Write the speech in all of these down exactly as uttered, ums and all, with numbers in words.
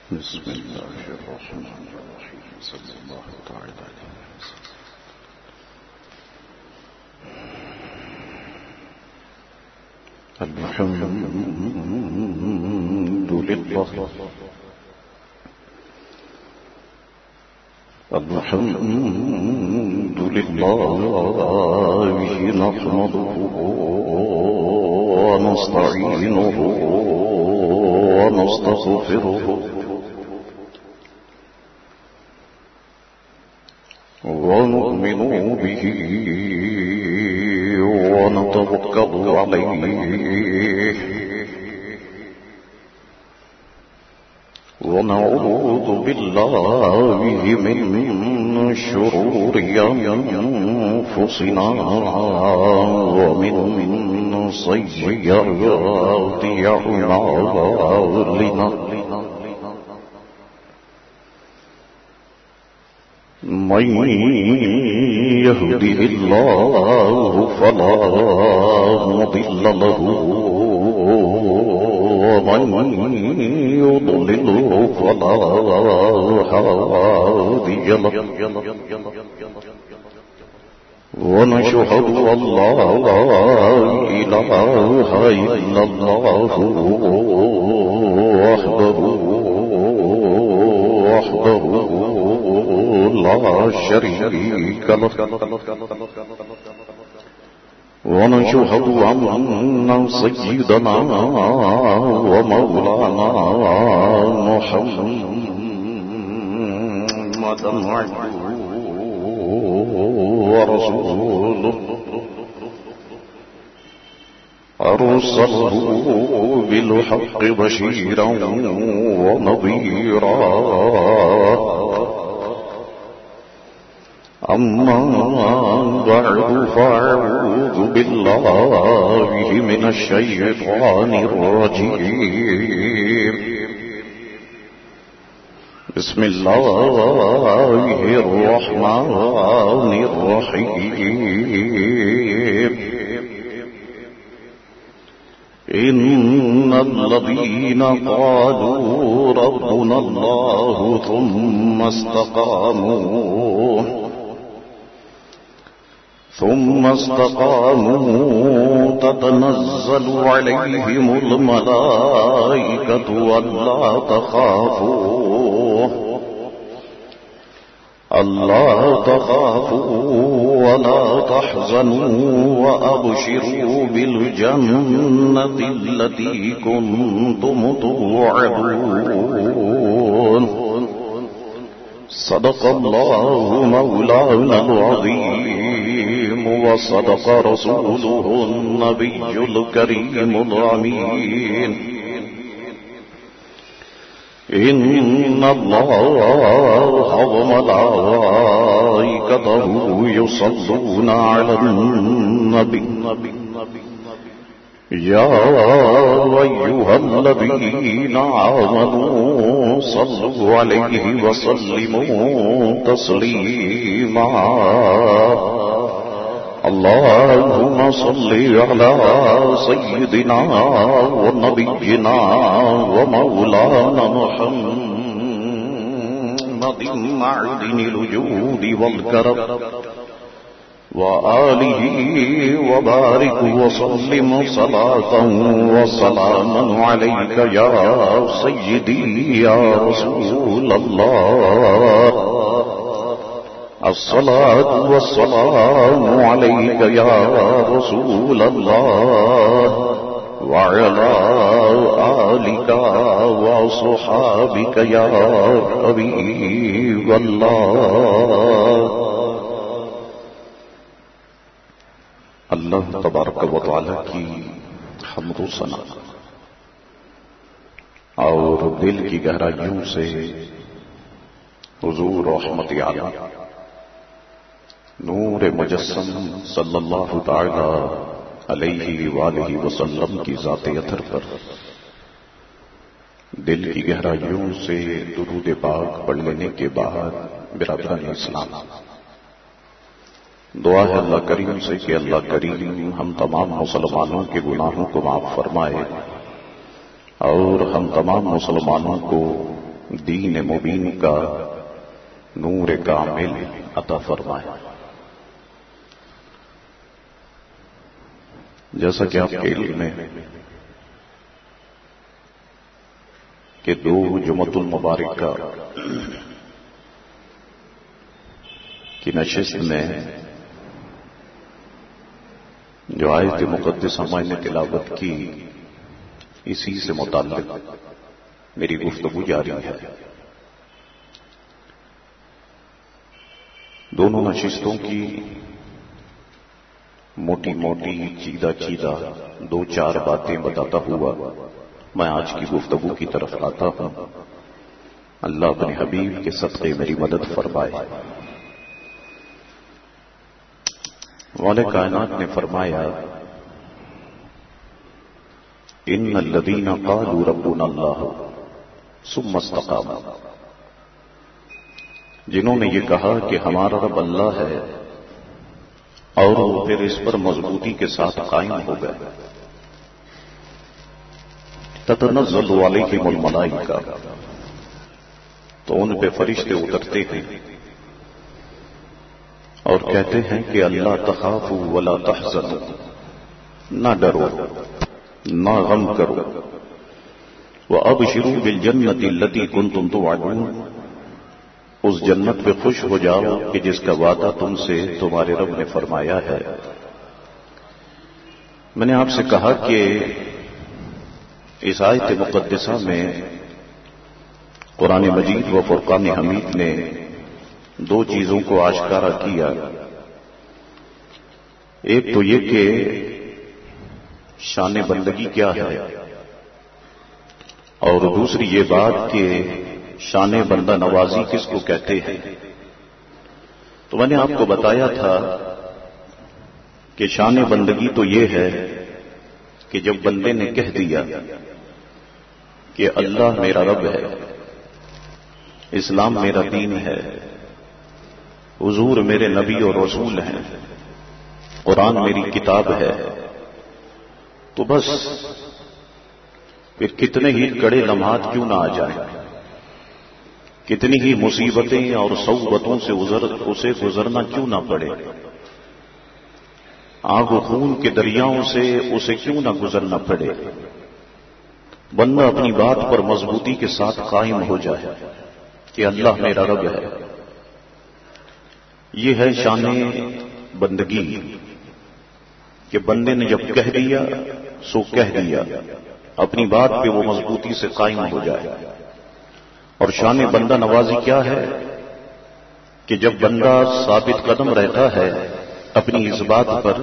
بسم الله الرحمن الرحيم صلى الله تعالى عليه وسلم. الحمد لله الحمد لله نحمده ونستعينه ونستغفره ونؤمن به ونتوكل عليه ونعوذ بالله من شرور أنفسنا ومن سيئات أعمالنا من يهده الله فلا مضل له ومن يضلله فلا هادي له ونشهد أن لا إله إلا الله وحده وحده لا شريك له ونشهد أن سيدنا ومولانا محمدا عبده ورسوله أرسله بالحق بشيرا ونذيرا أما بعد فأعوذ بالله من الشيطان الرجيم بسم الله الرحمن الرحيم إن الذين قالوا ربنا الله ثم استقاموا ثم استقاموا تتنزل عليهم الملائكة ألا تخافوا ألا تخافوا ولا تحزنوا وأبشروا بالجنة التي كنتم توعدون صدق الله مولانا العظيم وصدق رسوله النبي الكريم الأمين إن الله وملائكته يصلون على النبي يا أيها الذين آمنوا صلوا عليه وسلموا تسليما اللهم صل على سيدنا ونبينا ومولانا محمد معدن الوجود والكرم وآله وبارك وسلم صلاة وسلاما عليك يا سيدي يا رسول الله الصلاة والسلام عليك يا رسول الله وعلى آلك وصحابك يا حبيب الله. اللہ تبارک و تعالی کی حمد و ثنا اور دل کی گہرائیوں سے حضور رحمت عالم نور مجسم صلی اللہ تعالی علیہ وآلہ وسلم کی ذات اطہر پر دل کی گہرائیوں سے درود پاک پڑھ لینے کے بعد برادران اسلام دعا ہے اللہ کریم سے کہ اللہ کریم ہم تمام مسلمانوں کے گناہوں کو معاف فرمائے اور ہم تمام مسلمانوں کو دین مبین کا نور کامل عطا فرمائے۔ جیسا کہ آپ کے علم میں کہ دو جمعۃ المبارکہ کی نشست میں جو آیت مقدسہ میں نے تلاوت کی، اسی سے متعلق میری گفتگو جاری ہے۔ دونوں نشستوں کی موٹی موٹی چیدہ چیدہ دو چار باتیں بتاتا ہوا میں آج کی گفتگو کی طرف آتا ہوں۔ اللہ اپنے حبیب کے صدقے میری مدد فرمائے۔ والے کائنات نے فرمایا ان الذین قالوا ربنا اللہ ثم استقاموا، جنہوں نے یہ کہا کہ ہمارا رب اللہ ہے اور وہ پھر اس پر مضبوطی کے ساتھ قائم ہو گئے، تتنزل علیہم الملائکہ، تو ان پہ فرشتے اترتے ہیں اور کہتے ہیں کہ اللہ تخافوا ولا تحزنوا، نہ ڈرو نہ غم کرو، وابشروا بالجنۃ التي كنتم توعدون، اس جنت پہ خوش ہو جاؤ کہ جس کا وعدہ تم سے تمہارے رب نے فرمایا ہے۔ میں نے آپ سے کہا کہ اس آیت مقدسہ میں قرآن مجید و فرقان حمید نے دو چیزوں کو آشکارا کیا۔ ایک تو یہ کہ شان بندگی کیا ہے، اور دوسری یہ بات کہ شان بندہ نوازی کس کو کہتے ہیں۔ تو میں نے آپ کو بتایا تھا کہ شان بندگی تو یہ ہے کہ جب بندے نے کہہ دیا کہ اللہ میرا رب ہے، اسلام میرا دین ہے، حضور میرے نبی اور رسول ہیں، قرآن میری کتاب ہے، تو بس پھر کتنے ہی کڑے لمحات کیوں نہ آ جائیں، کتنی ہی مصیبتیں اور صعوبتوں سے اسے گزرنا کیوں نہ پڑے، آگ و خون کے دریاؤں سے اسے کیوں نہ گزرنا پڑے، بندہ اپنی بات پر مضبوطی کے ساتھ قائم ہو جائے کہ اللہ میرا رب ہے۔ یہ ہے شان بندگی کہ بندے نے جب کہہ دیا سو کہہ دیا، اپنی بات پہ وہ مضبوطی سے قائم ہو جائے۔ اور شان بندہ نوازی کیا ہے کہ جب بندہ ثابت قدم رہتا ہے اپنی اس بات پر،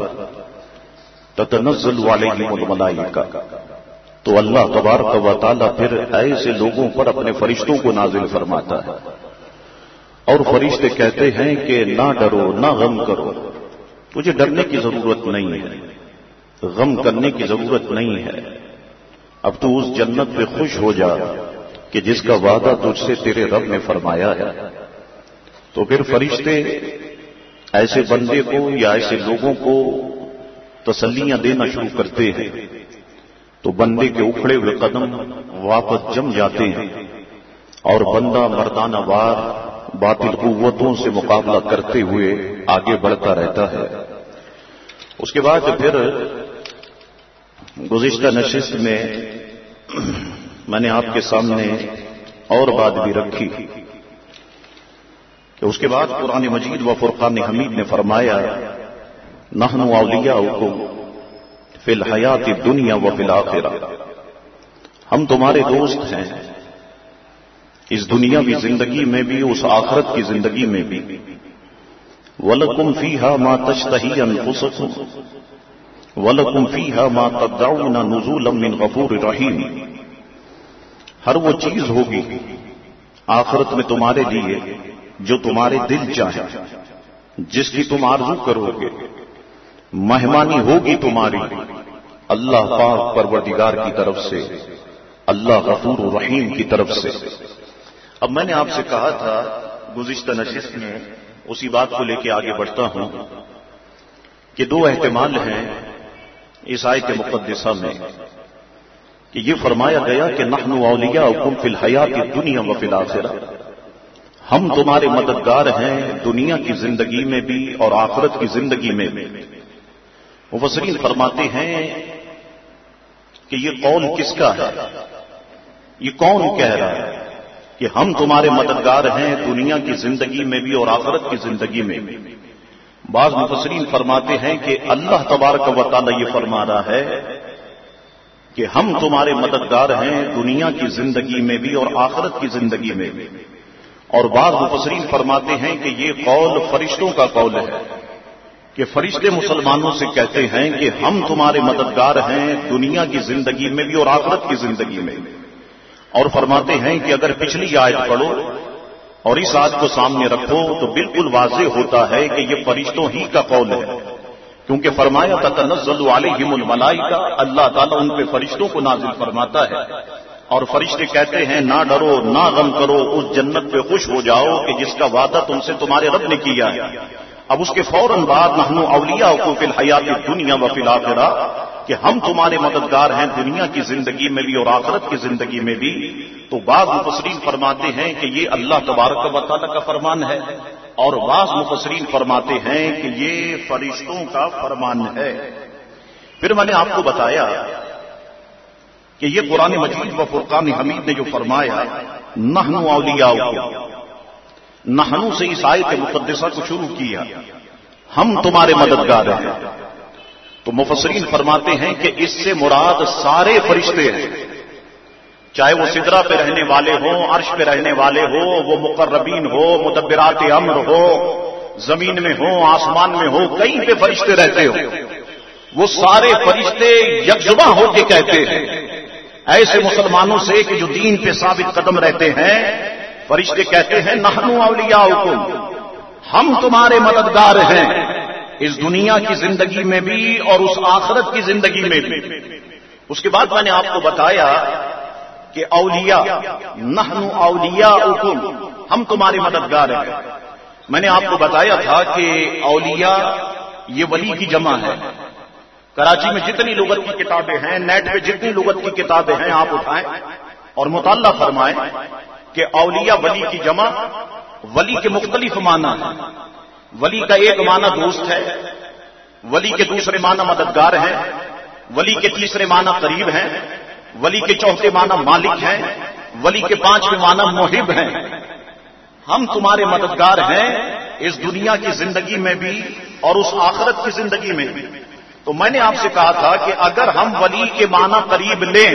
تتنزل علیہم الملائکہ، تو اللہ تبارک و تعالیٰ پھر ایسے لوگوں پر اپنے فرشتوں کو نازل فرماتا ہے، اور فرشتے کہتے ہیں کہ نہ ڈرو نہ غم کرو، تجھے ڈرنے کی ضرورت نہیں ہے، غم کرنے کی ضرورت نہیں ہے، اب تو اس جنت پہ خوش ہو جا کہ جس کا وعدہ تجھ سے تیرے رب نے فرمایا ہے۔ تو پھر فرشتے ایسے بندے کو یا ایسے لوگوں کو تسلیاں دینا شروع کرتے ہیں، تو بندے کے اکھڑے ہوئے قدم واپس جم جاتے ہیں اور بندہ مردانہ وار باطل قوتوں سے مقابلہ کرتے ہوئے آگے بڑھتا رہتا ہے۔ اس کے بعد پھر گزشتہ نشست میں میں نے آپ کے سامنے اور بات بھی رکھی کہ اس کے بعد قرآن مجید و فرقان حمید نے فرمایا نحن اولیاؤکم فی الحیات الدنیا و فی الآخرہ، ہم تمہارے دوست ہیں اس دنیاوی زندگی میں بھی، اس آخرت کی زندگی میں بھی۔ وَلَكُمْ فِيهَا مَا تَشْتَهِي أَنفُسُكُمْ وَلَكُمْ فِيهَا مَا تَدَّعُونَ نُزُولًا مِّن غَفُورٍ رَحِيمٍ، ہر وہ چیز ہوگی آخرت میں تمہارے لیے جو تمہارے دل چاہے، جس کی تم آرزو کرو گے، مہمانی ہوگی تمہاری اللہ پاک پروردگار کی طرف سے، اللہ غفور رحیم کی طرف سے۔ اب میں نے آپ سے کہا تھا گزشتہ نشست میں، اسی بات کو لے کے آگے بڑھتا ہوں کہ دو احتمال ہیں اس آیت مقدسہ میں۔ کہ یہ فرمایا گیا کہ نحن اولیاؤکم فی الحیات الدنیا وفی الآخرہ، ہم تمہارے مددگار ہیں دنیا کی زندگی میں بھی اور آخرت کی زندگی میں بھی۔ مفسرین فرماتے ہیں کہ یہ قول کس کا ہے، یہ کون کہہ رہا ہے کہ ہم تمہارے مددگار ہیں دنیا کی زندگی میں بھی اور آخرت کی زندگی میں بھی؟ بعض مفسرین فرماتے ہیں کہ اللہ تبارک و تعالی یہ فرما رہا ہے کہ ہم تمہارے مددگار ہیں دنیا کی زندگی میں بھی اور آخرت کی زندگی میں بھی۔ اور بعض مفسرین فرماتے ہیں کہ یہ قول فرشتوں کا قول ہے کہ فرشتے مسلمانوں سے کہتے ہیں کہ ہم تمہارے مددگار ہیں دنیا کی زندگی میں بھی اور آخرت کی زندگی میں بھی۔ اور فرماتے ہیں کہ اگر پچھلی آیت پڑھو اور اس آیت کو سامنے رکھو تو بالکل واضح ہوتا ہے کہ یہ فرشتوں ہی کا قول ہے، کیونکہ فرمایا تتنزل علیہم الملائکہ، اللہ تعالیٰ ان پہ فرشتوں کو نازل فرماتا ہے اور فرشتے کہتے ہیں نہ ڈرو نہ غم کرو، اس جنت پہ خوش ہو جاؤ کہ جس کا وعدہ تم سے تمہارے رب نے کیا ہے۔ اب اس کے فوراً بعد نحن اولیاؤکم فی الحیات الدنیا وفی الآخرہ، کہ ہم تمہارے مددگار ہیں دنیا کی زندگی میں بھی اور آخرت کی زندگی میں بھی، تو بعض مفسرین فرماتے ہیں کہ یہ اللہ تبارک و تعالیٰ کا فرمان ہے، اور بعض مفسرین فرماتے ہیں کہ یہ فرشتوں کا فرمان ہے۔ پھر میں نے آپ کو بتایا کہ یہ قرآن مجید و فرقان حمید نے جو فرمایا نحن اولیاؤکم، نحن سے اس آیت مقدسہ کو شروع کیا، ہم تمہارے مددگار ہیں، تو مفسرین فرماتے ہیں کہ اس سے مراد سارے فرشتے ہیں، چاہے وہ سدرہ پہ رہنے والے ہوں، عرش پہ رہنے والے ہو، وہ مقربین ہو، مدبرات امر ہو، زمین میں ہو، آسمان میں ہو، کہیں پہ فرشتے رہتے ہو، وہ سارے فرشتے یکجباں ہو کے کہتے ہیں ایسے مسلمانوں سے کہ جو دین پہ ثابت قدم رہتے ہیں، فرشتے کہتے ہیں نحن اولیاؤکم، ہم تمہارے مددگار ہیں اس دنیا کی زندگی میں بھی اور اس آخرت کی زندگی میں بھی۔ اس کے بعد میں نے آپ کو بتایا کہ اولیاء، نحن اولیاؤکم، ہم تمہارے مددگار ہیں۔ میں نے آپ کو بتایا تھا کہ اولیاء یہ ولی کی جمع ہے۔ کراچی میں جتنی لغت کی کتابیں ہیں، نیٹ پہ جتنی لغت کی کتابیں ہیں، آپ اٹھائیں اور مطالعہ فرمائیں کہ اولیاء ولی کی جمع، ولی کے مختلف معنی ہیں۔ ولی کا ایک معنی دوست ہے، ولی کے دوسرے معنی مددگار ہیں، ولی کے تیسرے معنی قریب ہیں، ولی کے چوتھے معنی مالک ہیں، ولی کے پانچویں معنی محب ہیں۔ ہم تمہارے مددگار ہیں اس دنیا کی زندگی میں بھی اور اس آخرت کی زندگی میں بھی۔ تو میں نے آپ سے کہا تھا کہ اگر ہم ولی کے معنی قریب لیں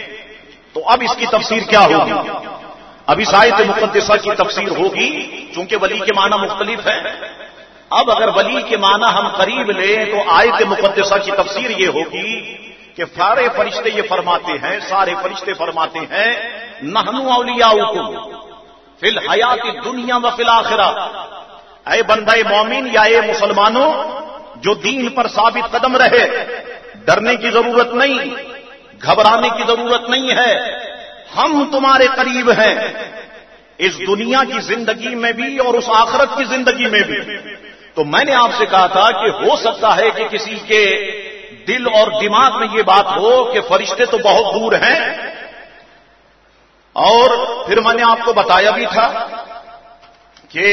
تو اب اس کی تفسیر کیا ہوگی؟ اب اس آیت مقدسہ کی تفسیر ہوگی، چونکہ ولی کے معنی مختلف ہیں۔ اب اگر ولی کے معنی ہم قریب لیں تو آیت مقدسہ کی تفسیر یہ ہوگی کہ سارے فرشتے یہ فرماتے ہیں، سارے فرشتے فرماتے ہیں نحن اولیاؤکم فی الحیات الدنیا وفی الآخرہ، اے بندہ مومن یا اے مسلمانوں جو دین پر ثابت قدم رہے، ڈرنے کی ضرورت نہیں، گھبرانے کی ضرورت نہیں ہے، ہم تمہارے قریب ہیں اس دنیا کی زندگی میں بھی اور اس آخرت کی زندگی میں بھی۔ تو میں نے آپ سے کہا تھا کہ ہو سکتا ہے کہ کسی کے دل اور دماغ میں یہ بات ہو کہ فرشتے تو بہت دور ہیں، اور پھر میں نے آپ کو بتایا بھی تھا کہ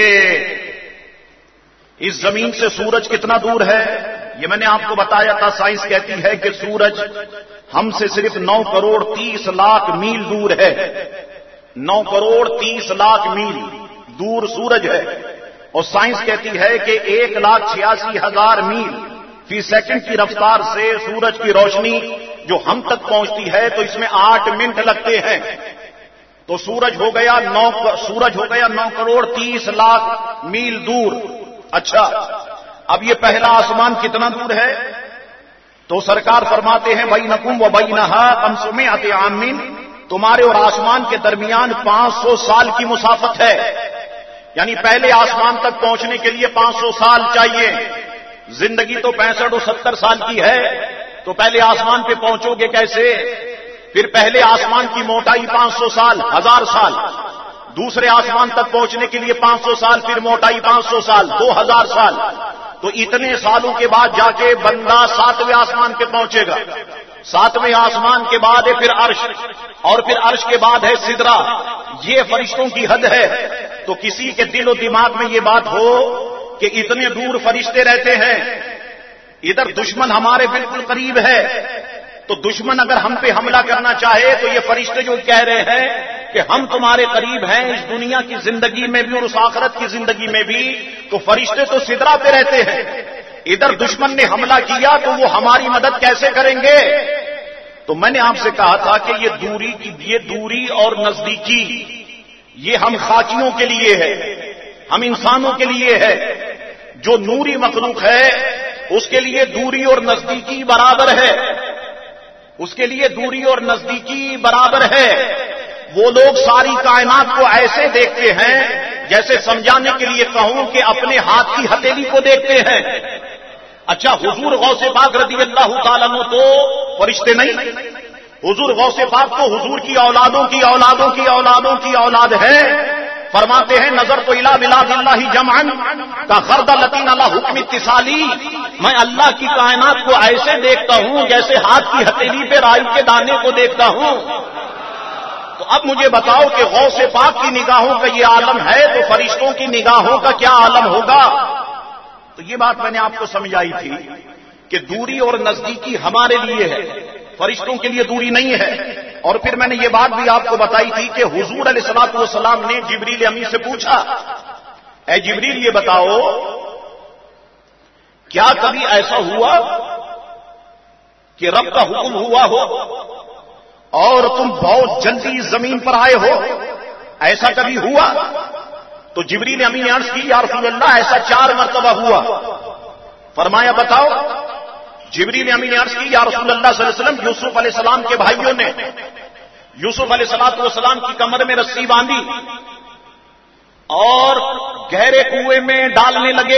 اس زمین سے سورج کتنا دور ہے، یہ میں نے آپ کو بتایا تھا۔ سائنس کہتی ہے کہ سورج ہم سے صرف نو کروڑ تیس لاکھ میل دور ہے، نو کروڑ تیس لاکھ میل دور سورج ہے، اور سائنس کہتی ہے کہ ایک لاکھ چھیاسی ہزار میل فی سیکنڈ کی رفتار سے سورج کی روشنی جو ہم تک پہنچتی ہے تو اس میں آٹھ منٹ لگتے ہیں۔ تو سورج ہو گیا نو سورج ہو گیا نو کروڑ تیس لاکھ میل دور۔ اچھا، اب یہ پہلا آسمان کتنا دور ہے؟ تو سرکار فرماتے ہیں بینکم و بینہا خمسمائۃ عام، تمہارے اور آسمان کے درمیان پانچ سو سال کی مسافت ہے، یعنی پہلے آسمان تک پہنچنے کے لیے پانچ سو سال چاہیے۔ زندگی تو پینسٹھ اور ستر سال کی ہے، تو پہلے آسمان پہ پہنچو گے کیسے؟ پھر پہلے آسمان کی موٹائی پانچ سو سال، ہزار سال، دوسرے آسمان تک پہنچنے کے لیے پانچ سو سال، پھر موٹائی پانچ سو سال، دو ہزار سال۔ تو اتنے سالوں کے بعد جا کے بندہ ساتویں آسمان پہ پہنچے گا۔ ساتویں آسمان کے بعد ہے پھر عرش، اور پھر عرش کے بعد ہے سدرہ. یہ فرشتوں کی حد ہے. تو کسی کے دل و دماغ میں یہ بات ہو کہ اتنے دور فرشتے رہتے ہیں، ادھر دشمن ہمارے بالکل قریب ہے، تو دشمن اگر ہم پہ حملہ کرنا چاہے تو یہ فرشتے جو کہہ رہے ہیں کہ ہم تمہارے قریب ہیں اس دنیا کی زندگی میں بھی اور اس آخرت کی زندگی میں بھی، تو فرشتے تو سدرہ پہ رہتے ہیں. ادھر دشمن نے حملہ کیا تو وہ ہماری مدد کیسے کریں گے؟ تو میں نے آپ سے کہا تھا کہ یہ دوری کی یہ دوری اور نزدیکی یہ ہم خاکیوں کے لیے ہے، ہم انسانوں کے لیے ہے. جو نوری مخلوق ہے اس کے لیے دوری اور نزدیکی برابر ہے، اس کے لیے دوری اور نزدیکی برابر ہے. وہ لوگ ساری کائنات کو ایسے دیکھتے ہیں جیسے سمجھانے کے لیے کہوں کہ اپنے ہاتھ کی ہتھیلی کو دیکھتے ہیں. اچھا حضور غوث پاک رضی اللہ تعالیٰ عنہ تو فرشتے نہیں؟ حضور غوث پاک تو حضور کی اولادوں کی اولادوں کی اولادوں کی اولاد ہے. فرماتے ہیں نظر تو الا بلاد اللہ جمعن کا خردلۃ علی حکم اتصالی، میں اللہ کی کائنات کو ایسے دیکھتا ہوں جیسے ہاتھ کی ہتھیلی پہ رائی کے دانے کو دیکھتا ہوں. تو اب مجھے بتاؤ کہ غوث پاک کی نگاہوں کا یہ عالم ہے تو فرشتوں کی نگاہوں کا کیا عالم ہوگا؟ تو یہ بات میں نے آپ کو سمجھائی تھی کہ دوری اور نزدیکی ہمارے لیے ہے، فرشتوں کے لیے دوری نہیں ہے. اور پھر میں نے یہ بات بھی آپ کو بتائی تھی کہ حضور علیہ الصلوۃ والسلام نے جبریل امی سے پوچھا، اے جبریل یہ بتاؤ کیا کبھی ایسا ہوا کہ رب کا حکم ہوا ہو اور تم بہت جلدی زمین پر آئے ہو؟ ایسا کبھی ہوا؟ تو جبریل امی نے عرض کی یا رسول اللہ ایسا چار مرتبہ ہوا. فرمایا بتاؤ. جبریل امی نے عرض کی یا رسول اللہ صلی اللہ علیہ وسلم یوسف علیہ السلام کے بھائیوں نے یوسف علیہ الصلوۃ والسلام کی کمر میں رسی باندھی اور گہرے کنویں میں ڈالنے لگے.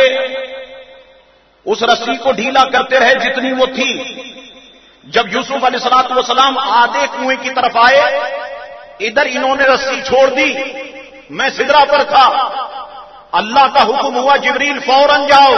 اس رسی کو ڈھیلا کرتے رہے جتنی وہ تھی. جب یوسف علیہ الصلوۃ والسلام آدھے کنویں کی طرف آئے ادھر انہوں نے رسی چھوڑ دی. میں سدرہ پر تھا. اللہ کا حکم ہوا جبریل فوراً جاؤ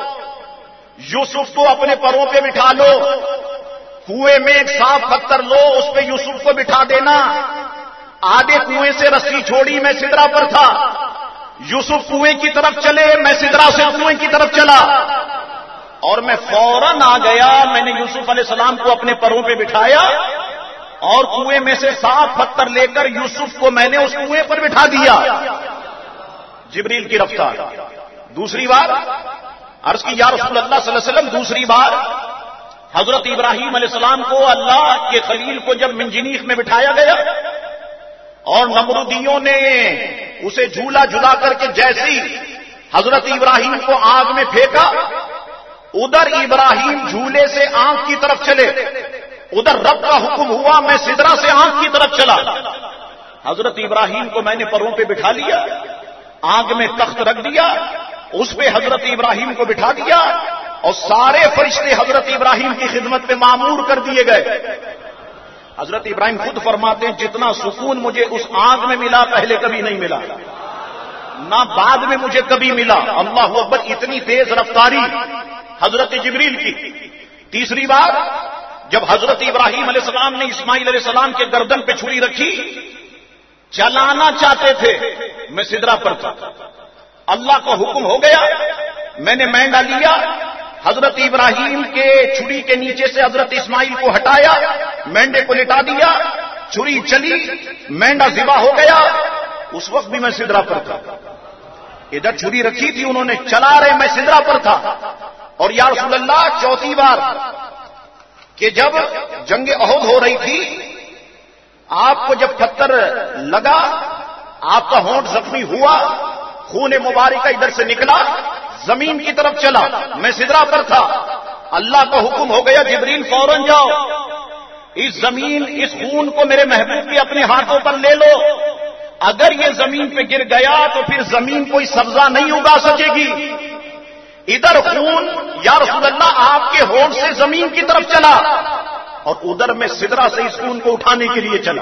یوسف کو اپنے پروں پہ بٹھا لو، کنویں میں ایک صاف پتھر لو اس پہ یوسف کو بٹھا دینا. آدھے کنویں سے رسی چھوڑی، میں سدرہ پر تھا. یوسف کنویں کی طرف چلے، میں سدرہ سے کنویں کی طرف چلا اور میں فوراً آ گیا. میں نے یوسف علیہ السلام کو اپنے پروں پہ بٹھایا اور کنویں میں سے صاف پتھر لے کر یوسف کو میں نے اس کنویں پر بٹھا دیا. جبریل کی رفتار. دوسری بار عرض کی یا رسول اللہ صلی اللہ علیہ وسلم دوسری بار حضرت ابراہیم علیہ السلام کو اللہ کے خلیل کو جب منجنیق میں بٹھایا گیا اور نمرودیوں نے اسے جھولا جھلا کر کے جیسی حضرت ابراہیم کو آگ میں پھینکا، ادھر ابراہیم جھولے سے آنکھ کی طرف چلے، ادھر رب کا حکم ہوا میں سدرہ سے آنکھ کی طرف چلا. حضرت ابراہیم کو میں نے پروں پہ بٹھا لیا، آگ میں تخت رکھ دیا، اس پہ حضرت ابراہیم کو بٹھا دیا اور سارے فرشتے حضرت ابراہیم کی خدمت میں معمور کر دیے گئے. حضرت ابراہیم خود فرماتے ہیں جتنا سکون مجھے اس آگ میں ملا پہلے کبھی نہیں ملا، نہ بعد میں مجھے کبھی ملا. اللہ اکبر، اتنی تیز رفتاری حضرت جبریل کی. تیسری بار جب حضرت ابراہیم علیہ السلام نے اسماعیل علیہ السلام کے گردن پہ چھری رکھی، چلانا چاہتے تھے، میں سدرہ پر تھا. اللہ کا حکم ہو گیا، میں نے مینڈا لیا، حضرت ابراہیم کے چھری کے نیچے سے حضرت اسماعیل کو ہٹایا، مینڈے کو لٹا دیا، چھری چلی، مینڈا ذبح ہو گیا. اس وقت بھی میں سدرہ پر تھا. ادھر چھری رکھی تھی انہوں نے، چلا رہے، میں سدرہ پر تھا. اور یا رسول اللہ چوتھی بار کہ جب جنگ احد ہو رہی تھی، آپ کو جب پتھر لگا، آپ کا ہونٹ زخمی ہوا، خون مبارکہ ادھر سے نکلا، زمین کی طرف چلا، میں سدرہ پر تھا. اللہ کا حکم ہو گیا جبریل فوراً جاؤ، اس زمین اس خون کو میرے محبوب کے اپنے ہاتھوں پر لے لو. اگر یہ زمین پہ گر گیا تو پھر زمین کوئی سبزہ نہیں اگا سکے گی. ادھر خون یا رسول اللہ آپ کے ہونٹ سے زمین کی طرف چلا اور ادھر میں سدرہ سے اس خون کو اٹھانے کے لیے چلا.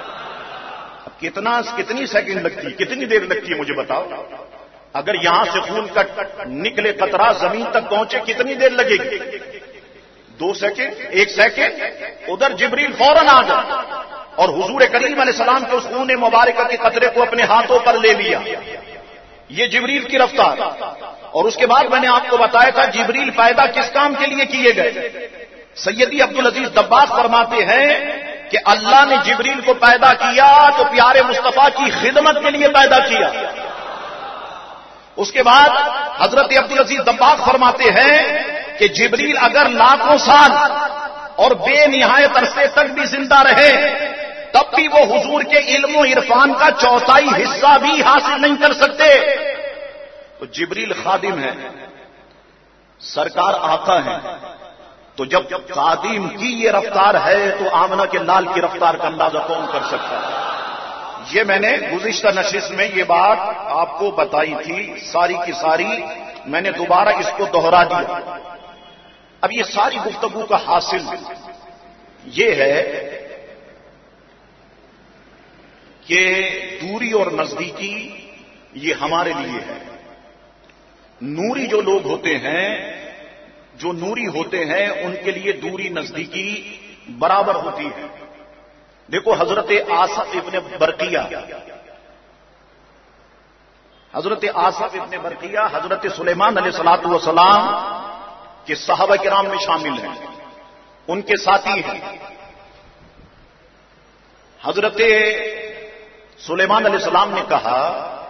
کتنا کتنی سیکنڈ لگتی، کتنی دیر لگتی ہے مجھے بتاؤ. اگر یہاں سے خون کا نکلے قطرہ زمین تک پہنچے کتنی دیر لگے گی؟ دو سیکنڈ ایک سیکنڈ ادھر جبریل فوراً آ گیا اور حضور کریم علیہ السلام کے اس خون مبارکہ کے قطرے کو اپنے ہاتھوں پر لے لیا. یہ جبریل کی رفتار. اور اس کے بعد میں نے آپ کو بتایا تھا جبریل پیدا کس کام کے لیے کیے گئے. سیدی عبدالعزیز دباغ فرماتے ہیں کہ اللہ نے جبریل کو پیدا کیا تو پیارے مصطفیٰ کی خدمت کے لیے پیدا کیا. اس کے بعد حضرت عبدالعزیز دباغ فرماتے ہیں کہ جبریل اگر لاکھوں سال اور بے نہایت عرصے تک بھی زندہ رہے تب بھی وہ حضور کے علم و عرفان کا چوتھائی حصہ بھی حاصل نہیں کر سکتے. تو جبریل خادم ہے، سرکار آقا ہے. تو جب خادم کی یہ رفتار ہے تو آمنہ کے لال کی رفتار کا اندازہ کون کر سکتا ہے. یہ میں نے گزشتہ نشست میں یہ بات آپ کو بتائی تھی، ساری کی ساری میں نے دوبارہ اس کو دوہرا دیا. اب یہ ساری گفتگو کا حاصل یہ ہے کہ دوری اور نزدیکی یہ ہمارے لیے ہے. نوری جو لوگ ہوتے ہیں، جو نوری ہوتے ہیں، ان کے لیے دوری نزدیکی برابر ہوتی ہے. دیکھو حضرت آصف ابن برقیہ حضرت آصف ابن برقیہ حضرت سلیمان علیہ الصلوۃ والسلام کے صحابہ کرام میں شامل ہیں، ان کے ساتھی ہیں. حضرت سلیمان علیہ السلام نے کہا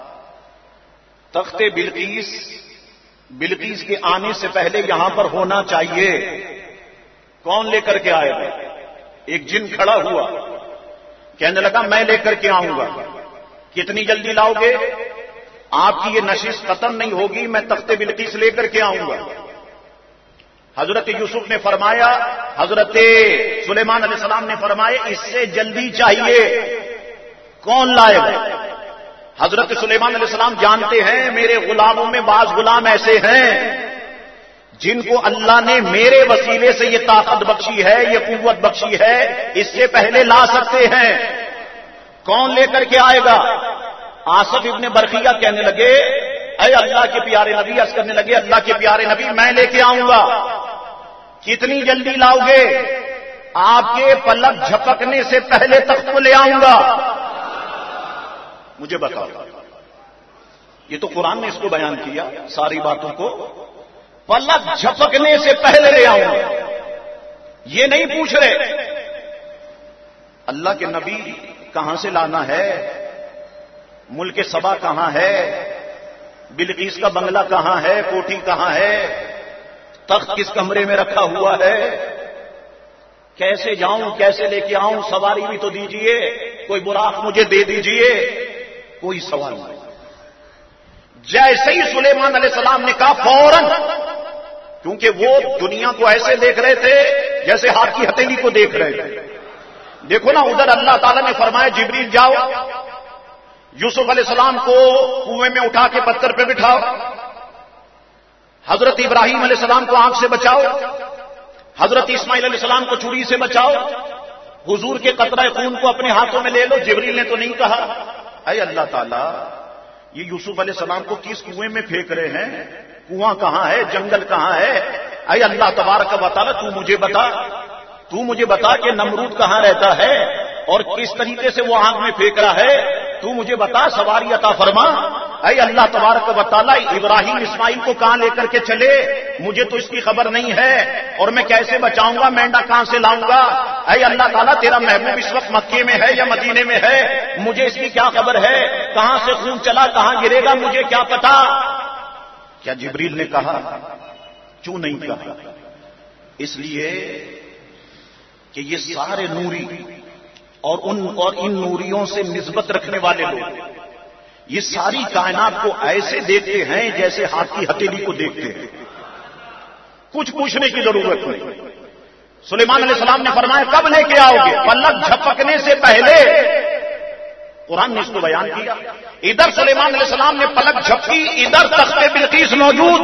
تخت بلقیس بلقیس کے آنے سے پہلے یہاں پر ہونا چاہیے. کون لے کر کے آئے گا؟ ایک جن کھڑا ہوا، کہنے لگا میں لے کر کے آؤں گا. کتنی جلدی لاؤ گے؟ آپ کی یہ نشست ختم نہیں ہوگی، میں تخت بلقیس لے کر کے آؤں گا. حضرت یوسف نے فرمایا، حضرت سلیمان علیہ السلام نے فرمایا اس سے جلدی چاہیے. کون لائے گا؟ حضرت سلیمان علیہ السلام جانتے ہیں میرے غلاموں میں بعض غلام ایسے ہیں جن کو اللہ نے میرے وسیلے سے یہ طاقت بخشی ہے، یہ قوت بخشی ہے، اس سے پہلے لا سکتے ہیں. کون لے کر کے آئے گا؟ آصف ابن برقیہ کہنے لگے اے اللہ کے پیارے نبی، عرض کرنے لگے اللہ کے پیارے نبی میں لے کے آؤں گا. کتنی جلدی لاؤ گے؟ آپ کے پلک جھپکنے سے پہلے تخت کو لے آؤں گا. مجھے بتاؤ، یہ تو قرآن نے اس کو بیان کیا ساری باتوں کو. پلک جھپکنے سے پہلے لے آؤں گا. یہ نہیں پوچھ رہے اللہ کے نبی کہاں سے لانا ہے، ملک سبا کہاں ہے، بلقیس کا بنگلہ کہاں ہے، کوٹھی کہاں ہے، تخت کس کمرے میں رکھا ہوا ہے، کیسے جاؤں، کیسے لے کے آؤں، سواری بھی تو دیجئے، کوئی براق مجھے دے دیجئے. کوئی سوال نہیں. جیسے ہی سلیمان علیہ السلام نے کہا فوراً، کیونکہ وہ دنیا کو ایسے دیکھ رہے تھے جیسے ہاتھ کی ہتھیلی کو دیکھ رہے تھے. دیکھو نا ادھر اللہ تعالیٰ نے فرمایا جبریل جاؤ، یوسف علیہ السلام کو کنویں میں اٹھا کے پتھر پہ بٹھاؤ، حضرت ابراہیم علیہ السلام کو آنکھ سے بچاؤ، حضرت اسماعیل علیہ السلام کو چھری سے بچاؤ، حضور کے قطرہ خون کو اپنے ہاتھوں میں لے لو. جبریل نے تو نہیں کہا اے اللہ تعالیٰ یہ یوسف علیہ السلام کو کس کنویں میں پھینک رہے ہیں، کنواں کہاں ہے، جنگل کہاں ہے. اے اللہ تبارک و تعالیٰ تو مجھے بتا، تو مجھے بتا کہ نمرود کہاں رہتا ہے اور کس طریقے سے وہ آگ میں پھینک رہا ہے. تو مجھے بتا، سواری عطا فرما. اے اللہ تبارک و تعالیٰ ابراہیم اسماعیل کو کہاں لے کر کے چلے، مجھے تو اس کی خبر نہیں ہے، اور میں کیسے بچاؤں گا، مینڈا کہاں سے لاؤں گا. اے اللہ تعالیٰ تیرا محبوب اس وقت مکے میں ہے یا مدینے میں ہے، مجھے اس کی کیا خبر ہے، کہاں سے خون چلا، کہاں گرے گا، مجھے کیا پتا. کیا جبریل نے کہا؟ کیوں نہیں کہا؟ اس لیے کہ یہ سارے نوری اور ان اور ان نوریوں سے نسبت رکھنے والے لوگ یہ ساری کائنات کو ایسے دیکھتے ہیں جیسے ہاتھ کی ہتھیلی کو دیکھتے ہیں. کچھ پوچھنے کی ضرورت نہیں. سلیمان علیہ السلام نے فرمایا کب لے کے آؤ گے؟ پلک جھپکنے سے پہلے. قرآن نے اس کو بیان کیا. ادھر سلیمان علیہ السلام نے پلک جھپکی، ادھر تخت بلقیس موجود.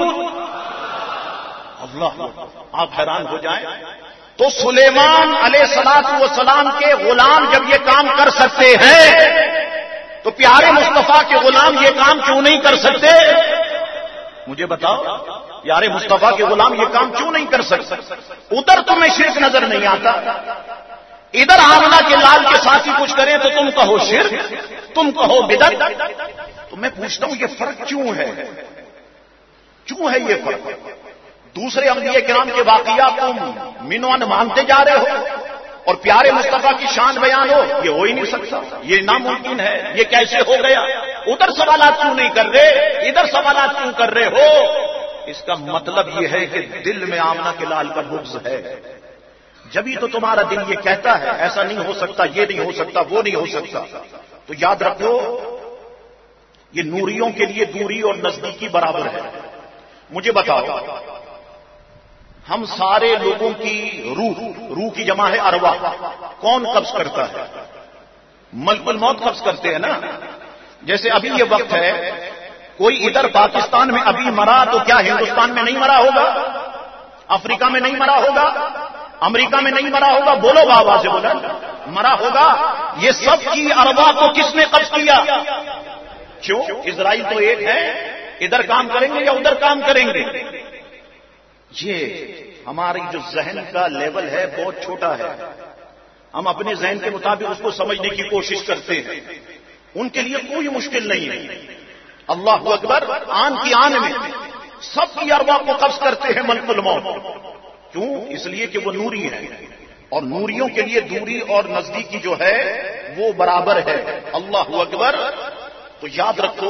اللہ، آپ حیران ہو جائیں. تو سلیمان علیہ الصلوۃ والسلام کے غلام جب یہ کام کر سکتے ہیں تو پیارے مصطفیٰ کے غلام یہ کام کیوں نہیں کر سکتے؟ مجھے بتاؤ، پیارے مصطفیٰ کے غلام یہ کام کیوں نہیں کر سکتے؟ ادھر تمہیں شرک نظر نہیں آتا، ادھر آمنہ کے لال کے ساتھ ہی کچھ کریں تو تم کہو شرک، تم کہو بدعت۔ تو میں پوچھتا ہوں یہ فرق کیوں ہے؟ کیوں ہے یہ فرق؟ دوسرے انبیاء کرام کے واقعات تم منوان مانتے جا رہے ہو اور پیارے مصطفیٰ کی شان بیان ہو، یہ ہو ہی نہیں سکتا، یہ ناممکن ہے، یہ کیسے ہو گیا؟ ادھر سوالات کیوں نہیں کر رہے، ادھر سوالات کیوں کر رہے ہو؟ اس کا مطلب یہ ہے کہ دل میں آمنہ کے لال کا بغض ہے، جبھی تو تمہارا دل یہ کہتا ہے ایسا نہیں ہو سکتا، یہ نہیں ہو سکتا، وہ نہیں ہو سکتا۔ تو یاد رکھو یہ نوریوں کے لیے دوری اور نزدیکی برابر ہے۔ مجھے بتاؤ، ہم سارے لوگوں کی روح، روح کی جمع ہے ارواح، کون قبض کرتا ہے؟ ملک الموت قبض کرتے ہیں نا۔ جیسے ابھی یہ وقت ہے، کوئی ادھر پاکستان میں ابھی مرا تو کیا ہندوستان میں نہیں مرا ہوگا؟ افریقہ میں نہیں مرا ہوگا؟ امریکہ میں نہیں مرا ہوگا؟ بولو بابا سے بولا، مرا ہوگا۔ یہ سب کی ارواح کو کس نے قبض کیا؟ کیوں؟ اسرائیل تو ایک ہے، ادھر کام کریں گے یا ادھر کام کریں گے؟ یہ ہماری جو ذہن کا لیول ہے بہت چھوٹا ہے، ہم اپنے ذہن کے مطابق اس کو سمجھنے کی کوشش کرتے ہیں، ان کے لیے کوئی مشکل نہیں ہے۔ اللہ اکبر، آن کی آن میں سب کی ارواح کو قبض کرتے ہیں ملک الموت۔ کیوں؟ اس لیے کہ وہ نوری ہے، اور نوریوں کے لیے دوری اور نزدیکی جو ہے وہ برابر ہے۔ اللہ اکبر۔ تو یاد رکھو،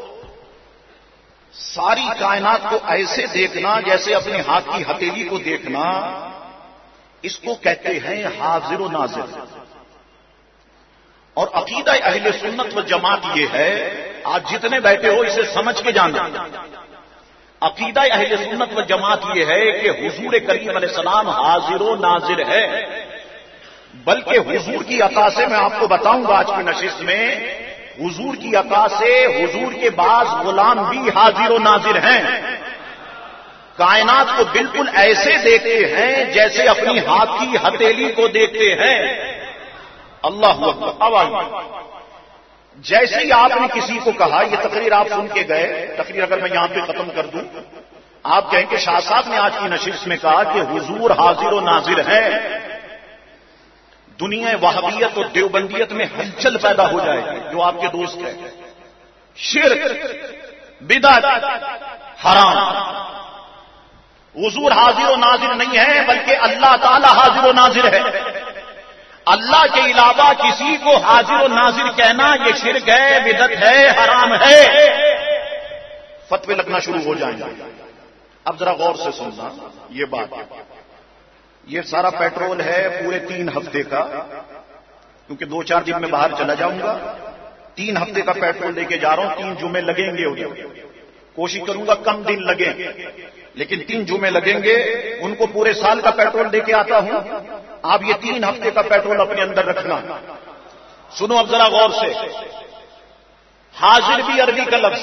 ساری کائنات کو ایسے دیکھنا جیسے اپنے ہاتھ کی ہتھیلی کو دیکھنا، اس کو کہتے ہیں حاضر و ناظر۔ اور عقیدہ اہل سنت و جماعت یہ ہے، آج جتنے بیٹھے ہو اسے سمجھ کے جانا، عقیدہ اہل سنت و جماعت یہ ہے کہ حضور کریم علیہ السلام حاضر و ناظر ہے، بلکہ حضور کی عطا سے میں آپ کو بتاؤں گا آج کی نشست میں، حضور کی عطا سے حضور کے بعض غلام بھی حاضر و ناظر ہیں، کائنات کو بالکل ایسے دیکھتے ہیں جیسے اپنی ہاتھ کی ہتھیلی کو دیکھتے ہیں۔ اللہ اکبر۔ آواز جیسے ہی آپ نے کسی کو کہا، یہ تقریر آپ سن کے گئے، تقریر اگر میں یہاں پہ ختم کر دوں، آپ کہیں کہ شاہ صاحب نے آج کی نشست میں کہا کہ حضور حاضر و ناظر ہے، دنیا وہابیت اور دیوبندیت میں ہلچل پیدا ہو جائے گی۔ جو آپ کے دوست ہیں، شرک، بدعت، حرام۔ حضور حاضر و ناظر نہیں ہے، بلکہ اللہ تعالی حاضر و ناظر ہے۔ اللہ کے علاوہ کسی کو حاضر و ناظر کہنا یہ شرک ہے، بدعت ہے، حرام ہے۔ فتوے لگنا شروع ہو جائیں گے۔ اب ذرا غور سے سننا یہ بات، یہ سارا پیٹرول ہے پورے تین ہفتے کا، کیونکہ دو چار دن میں باہر چلا جاؤں گا، تین ہفتے کا پیٹرول لے کے جا رہا ہوں، تین جمعے لگیں گے ادھر، کوشش کروں گا کم دن لگیں، لیکن تین جمعے لگیں گے، ان کو پورے سال کا پیٹرول دے کے آتا ہوں۔ آپ یہ تین ہفتے کا پیٹرول اپنے اندر رکھنا۔ سنو اب ذرا غور سے، حاضر بھی عربی کا لفظ،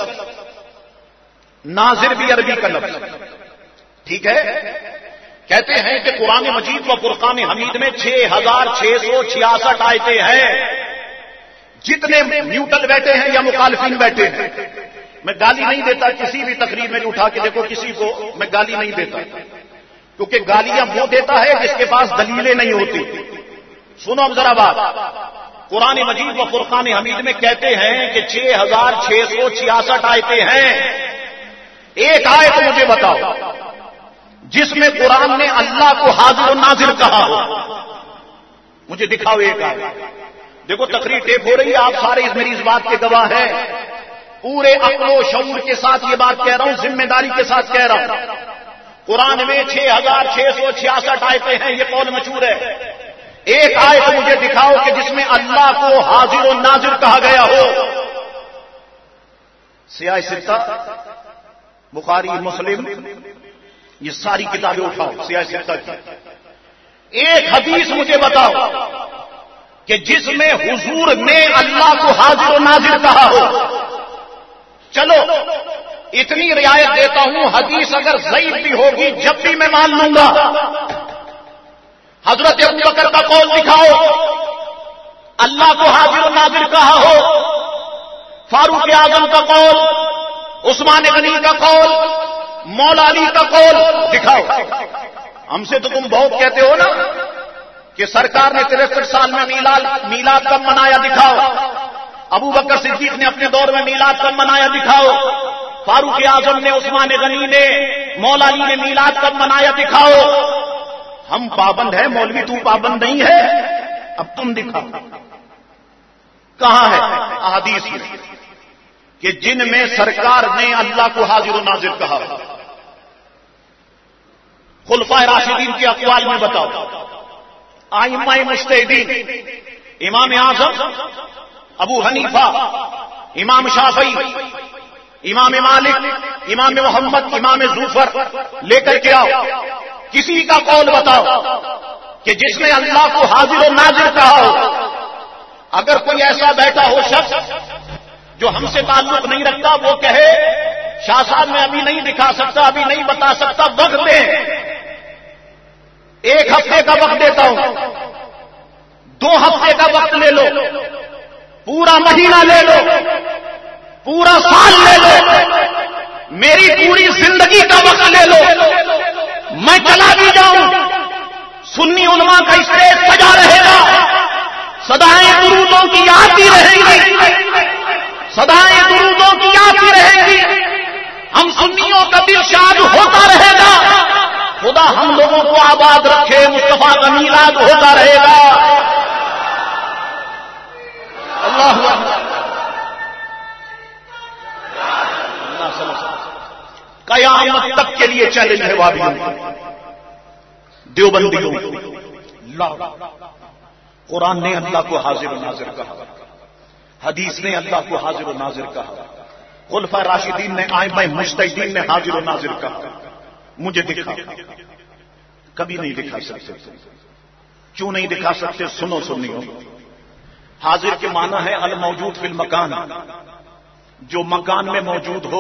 ناظر بھی عربی کا لفظ، ٹھیک ہے؟ کہتے ہیں کہ قرآن مجید و فرقان حمید میں چھ ہزار چھ سو چھیاسٹھ آیتیں ہیں۔ جتنے نیوٹل بیٹھے ہیں یا مخالفین بیٹھے ہیں، میں گالی نہیں دیتا، کسی بھی تقریر میں اٹھا کے دیکھو کسی کو، میں گالی نہیں دیتا، کیونکہ گالیاں وہ دیتا ہے جس کے پاس دلیلیں نہیں ہوتی۔ سنو اب ذرا بات، قرآن مجید و فرقان حمید میں کہتے ہیں کہ چھ ہزار چھ سو چھیاسٹھ آیتیں ہیں۔ ایک آیت مجھے بتاؤ جس میں قرآن نے اللہ کو حاضر و ناظر کہا ہو، مجھے دکھاؤ ایک آیت۔ دیکھو تقریر ٹیپ ہو رہی ہے، آپ سارے اس میری اس بات کے گواہ ہیں، پورے عقل و شعور کے ساتھ یہ بات کہہ رہا ہوں، ذمہ داری کے ساتھ کہہ رہا ہوں۔ قرآن میں چھ ہزار چھ سو چھیاسٹھ آیتیں ہیں، یہ قول مشہور ہے۔ ایک آیت مجھے دکھاؤ کہ جس میں اللہ کو حاضر و ناظر کہا گیا ہو۔ سیاہ ستہ، بخاری، مسلم، یہ ساری کتابیں اٹھاؤ سیاہ ستہ کی، ایک حدیث مجھے بتاؤ کہ جس میں حضور نے اللہ کو حاضر و ناظر کہا ہو۔ چلو اتنی رعایت دیتا ہوں، حدیث اگر ضعیف بھی ہوگی جب بھی میں مان لوں گا۔ حضرت ابو بکر کا قول دکھاؤ، اللہ کو حاضر و ناظر کہا ہو۔ فاروق اعظم کا قول، عثمان غنی کا قول، مولا علی کا قول دکھاؤ۔ ہم سے تو تم بہت کہتے ہو نا کہ سرکار نے تریسٹھ سال میں میلاد میلاد کب منایا دکھاؤ، ابو بکر صدیق نے اپنے دور میں میلاد کب منایا دکھاؤ، فاروق اعظم نے، عثمان غنی نے، مولا علی نے میلاد کب منایا دکھاؤ. ہم پابند ہیں، مولوی تو پابند نہیں ہے، اب تم دکھاؤ. کہاں ہے احادیث میں کہ جن میں سرکار نے اللہ کو حاضر و ناظر کہا؟ خلفائے راشدین کے اقوال میں بتاؤ. ائمہ مجتہدین، امام اعظم ابو حنیفہ، امام شافعی، امام مالک، امام محمد، امام زوفر، لے کر کے آؤ. کسی کا قول بتاؤ کہ جس نے اللہ کو حاضر و ناظر کہا ہو. اگر کوئی ایسا بیٹھا ہو شخص جو ہم سے تعلق نہیں رکھتا، وہ کہے شاہ صاحب میں ابھی نہیں دکھا سکتا، ابھی نہیں بتا سکتا، وقت دیں، ایک ہفتے کا وقت دیتا ہوں، دو ہفتے کا وقت لے لو، پورا مہینہ لے لو، پورا سال لے لو، میری پوری زندگی کا وقت لے لو، میں چلا بھی جاؤں، سنی علماء کا اسٹیج سجا رہے گا، صدائیں درودوں کی آتی رہیں گی، صدائیں درودوں کی آتی رہیں گی، ہم سنیوں کا دل شاد ہوتا رہے گا. خدا ہم لوگوں کو آباد رکھے، مصطفیٰ کا میلاد ہوتا رہے گا. اللہ اکبر. قیامت تک کے لیے چیلنج ہے وابیوں، دیوبندیوں. قرآن نے اللہ کو حاضر و ناظر کہا، حدیث نے اللہ کو حاضر و ناظر کہا، خلفائے راشدین نے، ائمہ مجتہدین نے حاضر و ناظر کہا. مجھے دکھا، کبھی نہیں دکھا سکتے. کیوں نہیں دکھا سکتے؟ سنو سنیو. حاضر کے معنی ہے الموجود فی المکان، جو مکان میں موجود ہو.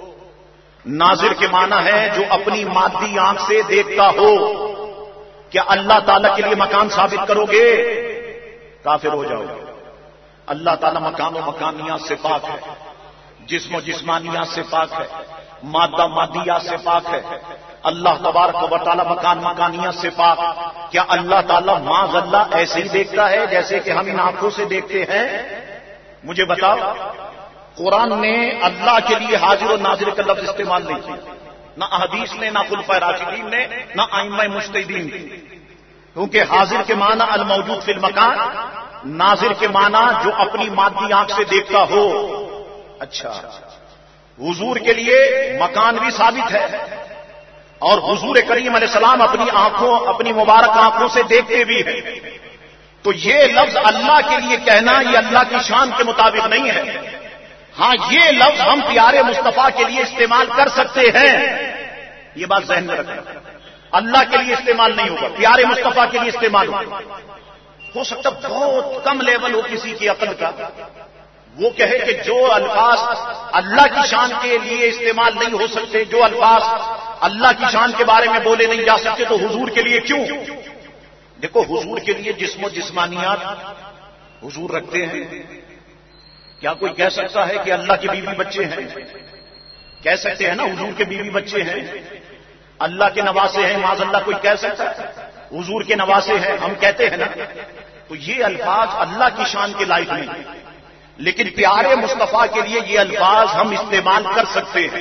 ناظر کے معنی ہے جو اپنی مادی آنکھ سے دیکھتا ہو. کیا اللہ تعالیٰ کے لیے مکان ثابت کرو گے؟ کافر ہو جاؤ گے. اللہ تعالیٰ مکان و مکانیات سے پاک ہے، جسم و جسمانیات سے پاک ہے، مادہ مادیات سے پاک ہے. اللہ تبارک و تعالیٰ مکان مکانیات سے پاک. کیا اللہ تعالیٰ معاذ اللہ ایسے ہی دیکھتا ہے جیسے کہ ہم ان آنکھوں سے دیکھتے ہیں؟ مجھے بتاؤ. قرآن نے اللہ کے لیے حاضر و ناظر کا لفظ استعمال نہیں کیا، نہ احادیث نے، نہ خلفائے راشدین نے، نہ ائمہ مجتہدین نے. کیونکہ حاضر کے معنی الموجود فی المکان، ناظر کے معنی جو اپنی مادی آنکھ سے دیکھتا ہو. اچھا، حضور کے لیے مکان بھی ثابت ہے اور حضور کریم علیہ السلام اپنی آنکھوں، اپنی مبارک آنکھوں سے دیکھتے بھی ہیں. تو یہ لفظ اللہ کے لیے کہنا یہ اللہ کی شان کے مطابق نہیں ہے. ہاں، یہ لفظ ہم پیارے مصطفیٰ کے لیے استعمال کر سکتے ہیں. یہ بات ذہن میں رکھیں. اللہ کے لیے استعمال نہیں ہوگا، پیارے مصطفیٰ کے لیے استعمال ہوگا. ہو سکتا بہت کم لیول ہو کسی کی عقل کا، وہ کہے کہ جو الفاظ اللہ کی شان کے لیے استعمال نہیں ہو سکتے، جو الفاظ اللہ کی شان کے بارے میں بولے نہیں جا سکتے، تو حضور کے لیے کیوں؟ دیکھو، حضور کے لیے جسم و جسمانیات حضور رکھتے ہیں. کیا کوئی کہہ سکتا ہے کہ اللہ کے بیوی بچے ہیں؟ کہہ سکتے ہیں نا حضور کے بیوی بچے ہیں، اللہ کے نواسے ہیں. معاذ اللہ کوئی کہہ سکتا ہے حضور کے نواسے ہیں؟ ہم کہتے ہیں نا. تو یہ الفاظ اللہ کی شان کے لائق نہیں، لیکن پیارے مصطفیٰ کے لیے یہ الفاظ ہم استعمال کر سکتے ہیں.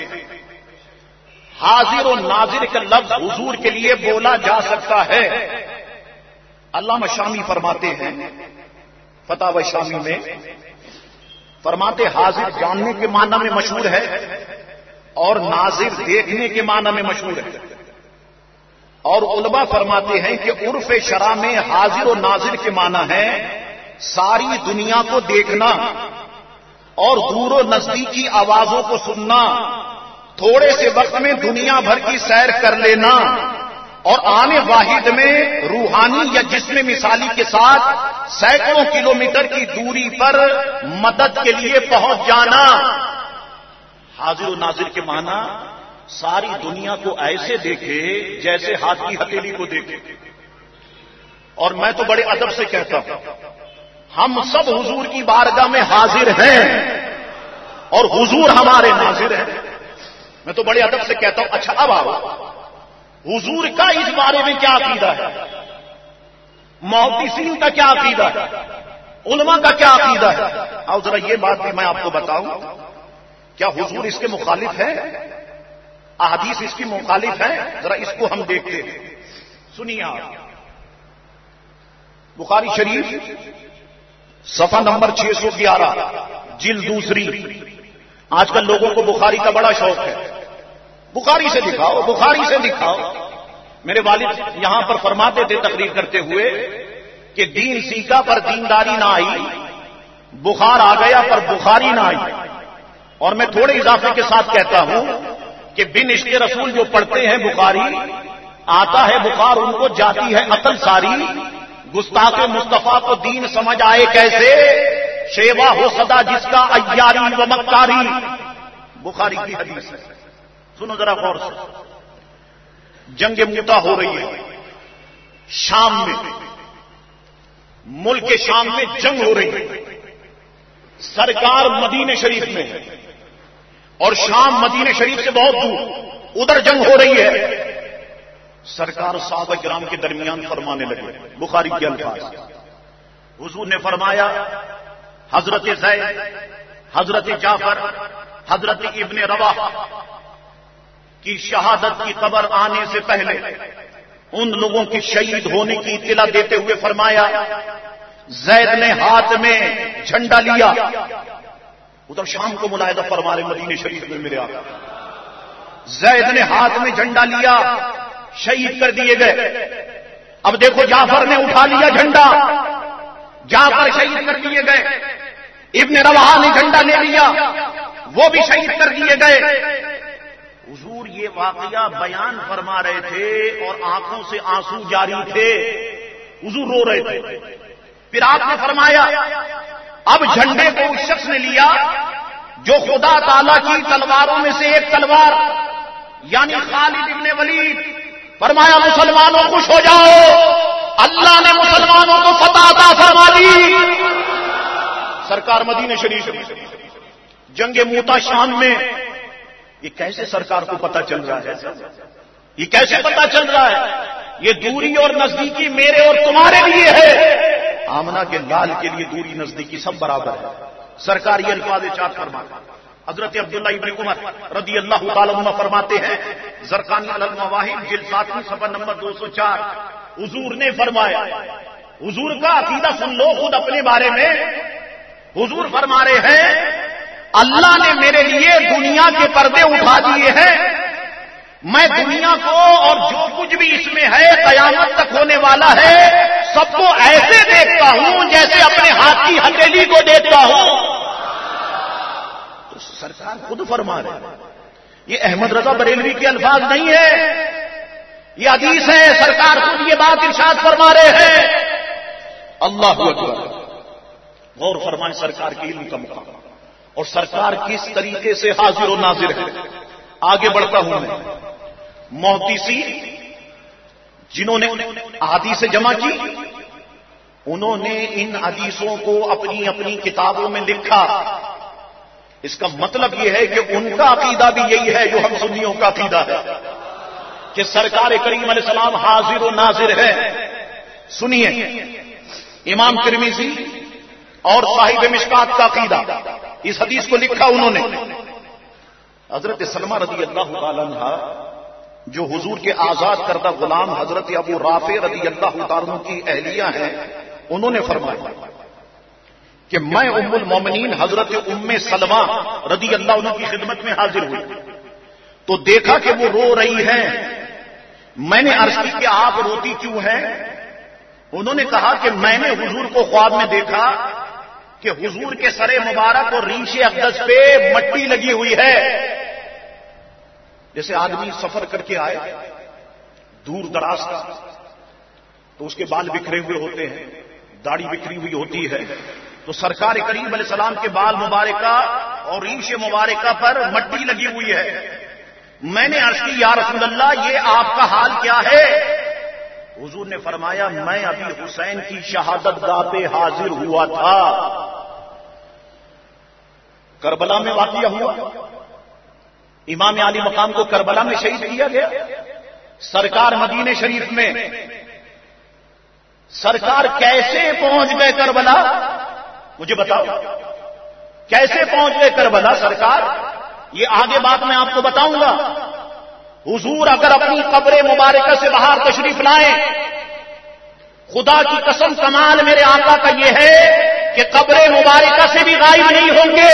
حاضر و ناظر کا لفظ حضور کے لیے بولا جا سکتا ہے. علامہ شامی فرماتے ہیں فتاوی شامی میں، فرماتے حاضر جاننے کے معنی میں مشہور ہے اور ناظر دیکھنے کے معنی میں مشہور ہے. اور علماء فرماتے ہیں کہ عرف شرع میں حاضر و ناظر کے معنی ہے ساری دنیا کو دیکھنا اور دور و نزدیکی آوازوں کو سننا، تھوڑے سے وقت میں دنیا بھر کی سیر کر لینا، اور آنے واحد میں روحانی یا جسم مثالی کے ساتھ سینکڑوں کلومیٹر کی دوری پر مدد کے لیے پہنچ جانا. حاضر و ناظر کے معنی ساری دنیا کو ایسے دیکھے جیسے ہاتھ کی ہتھیلی کو دیکھے. اور میں تو بڑے ادب سے کہتا ہوں، ہم سب حضور کی بارگاہ میں حاضر ہیں اور حضور ہمارے ناظر ہیں. میں تو بڑے ادب سے کہتا ہوں. اچھا، اب آؤ، حضور کا اس بارے میں کیا عقیدہ ہے، محدثین کا کیا عقیدہ ہے، علماء کا کیا عقیدہ ہے؟ اور ذرا یہ بات بھی میں آپ کو بتاؤں، کیا حضور اس کے مخالف ہے؟ احادیث اس کی مخالف ہے؟ ذرا اس کو ہم دیکھتے ہیں، سنیے آپ۔ بخاری شریف صفحہ نمبر چھ سو گیارہ، جلد دوسری۔ آج کل لوگوں کو بخاری کا بڑا شوق ہے، بخاری سے دکھاؤ، بخاری سے دکھاؤ۔ میرے والد یہاں پر فرماتے تھے تقریر کرتے ہوئے کہ دین سیکھا پر دینداری نہ آئی، بخار آ گیا پر بخاری نہ آئی۔ اور میں تھوڑے اضافے کے ساتھ کہتا ہوں کہ بن عشق رسول جو پڑھتے ہیں بخاری، آتا ہے بخار ان کو، جاتی ہے عقل ساری۔ گستاخ مصطفیٰ کو دین سمجھ آئے کیسے، شیوا ہو صدا جس کا عیاری و مکاری۔ بخاری کی حدیث ہے، سنو ذرا غور سے۔ جنگ موتا ہو رہی ہے شام میں، ملک شام میں جنگ ہو رہی ہے، سرکار مدینہ شریف میں ہے اور شام مدینہ شریف سے بہت دور، ادھر جنگ ہو رہی ہے۔ سرکار صحابہ کرام کے درمیان فرمانے لگے، بخاری کے الفاظ، حضور نے فرمایا حضرت زید، حضرت جعفر، حضرت ابن رواحہ کی شہادت کی خبر آنے سے پہلے ان لوگوں کے شہید ہونے کی اطلاع دیتے ہوئے فرمایا زید نے ہاتھ میں جھنڈا لیا۔ ادھر شام کو ملاحظہ فرما رہے مدینہ شریف میں میرے آقا، زید نے ہاتھ میں جھنڈا لیا، شہید کر دیے گئے۔ اب دیکھو جعفر نے اٹھا لیا جھنڈا، جعفر شہید کر دیے گئے۔ ابن رواحہ نے جھنڈا لے لیا، وہ بھی شہید کر دیے گئے۔ حضور یہ واقعہ بیان فرما رہے تھے اور آنکھوں سے آنسو جاری تھے، حضور رو رہے تھے۔ پھر آپ نے فرمایا اب جھنڈے کو اس شخص نے لیا جو خدا تعالیٰ کی تلواروں میں سے ایک تلوار یعنی خالد ابن ولید، فرمایا مسلمانوں خوش ہو جاؤ، اللہ نے مسلمانوں کو فتح عطا فرما دی۔ سرکار مدینہ شریف جنگ موتا شام میں، یہ کیسے سرکار کو پتہ چل رہا ہے؟ یہ کیسے پتہ چل رہا ہے؟ یہ دوری اور نزدیکی میرے اور تمہارے لیے ہے، آمنہ کے لال کے لیے دوری نزدیکی سب برابر ہے۔ سرکار یہ الفاظ ارشاد فرماتے، حضرت عبداللہ ابن عمر رضی اللہ تعالی عنہ فرماتے ہیں، زرقانی علی المواہب جلد ساتویں صفحہ نمبر دو سو چار، حضور نے فرمایا، حضور کا عقیدہ سن لو خود اپنے بارے میں، حضور فرما رہے ہیں اللہ نے میرے لیے دنیا کے پردے اٹھا دیے ہیں، میں دنیا کو اور جو کچھ بھی اس میں ہے قیامت تک ہونے والا ہے سب کو ایسے دیکھتا ہوں جیسے اپنے ہاتھ کی ہتھیلی کو دیکھتا ہوں۔ تو سرکار خود فرما رہے ہیں، یہ احمد رضا بریلوی کے الفاظ نہیں ہے، یہ حدیث ہے، سرکار خود یہ بات ارشاد فرما رہے ہیں۔ اللہ اکبر، غور فرمائیں سرکار کے علم کا مقام اور سرکار کس طریقے سے حاضر و ناظر ہے۔ آگے بڑھتا ہوں میں، محدثین جنہوں نے احادیث جمع کی انہوں نے ان حدیثوں کو اپنی اپنی کتابوں میں لکھا۔ اس کا مطلب یہ ہے کہ ان کا عقیدہ بھی یہی ہے جو ہم سنیوں کا عقیدہ ہے کہ سرکار کریم علیہ السلام حاضر و ناظر ہے۔ سنیے، امام ترمذی اور صاحب مشکات کا عقیدہ، اس حدیث کو لکھا انہوں نے۔ حضرت سلمہ رضی اللہ تعالی عنہ جو حضور کے آزاد کردہ غلام حضرت ابو رافع رضی اللہ تعالی عنہ کی اہلیہ ہیں، انہوں نے فرمایا کہ میں ام المومنین حضرت ام سلمہ رضی اللہ عنہ کی خدمت میں حاضر ہوئی تو دیکھا کہ وہ رو رہی ہیں۔ میں نے عرض کی کہ آپ روتی کیوں ہیں؟ انہوں نے کہا کہ میں نے حضور کو خواب میں دیکھا کہ حضور کے سر مبارک اور ریش اقدس پہ مٹی لگی ہوئی ہے، جیسے آدمی سفر کر کے آئے دور دراز کا تو اس کے بال بکھرے ہوئے ہوتے ہیں، داڑھی بکھری ہوئی ہوتی ہے، تو سرکار کریم علیہ السلام کے بال مبارکہ اور ریش مبارکہ پر مٹی لگی ہوئی ہے۔ میں نے عرض کی یا رسول اللہ یہ آپ کا حال کیا ہے؟ حضور نے فرمایا میں ابھی حسین کی شہادت گاہ پہ حاضر ہوا تھا۔ کربلا میں واقعہ ہوا، امام علی مقام کو کربلا میں شہید کیا گیا، سرکار مدینے شریف میں سرکار کیسے پہنچ گئے کربلا؟ مجھے بتاؤ کیسے پہنچ گئے کربلا سرکار؟ یہ آگے بات میں آپ کو بتاؤں گا. حضور اگر اپنی قبر مبارکہ سے باہر تشریف لائیں، خدا کی قسم کمال میرے آقا کا یہ ہے کہ قبر مبارکہ سے بھی غائب نہیں ہوں گے.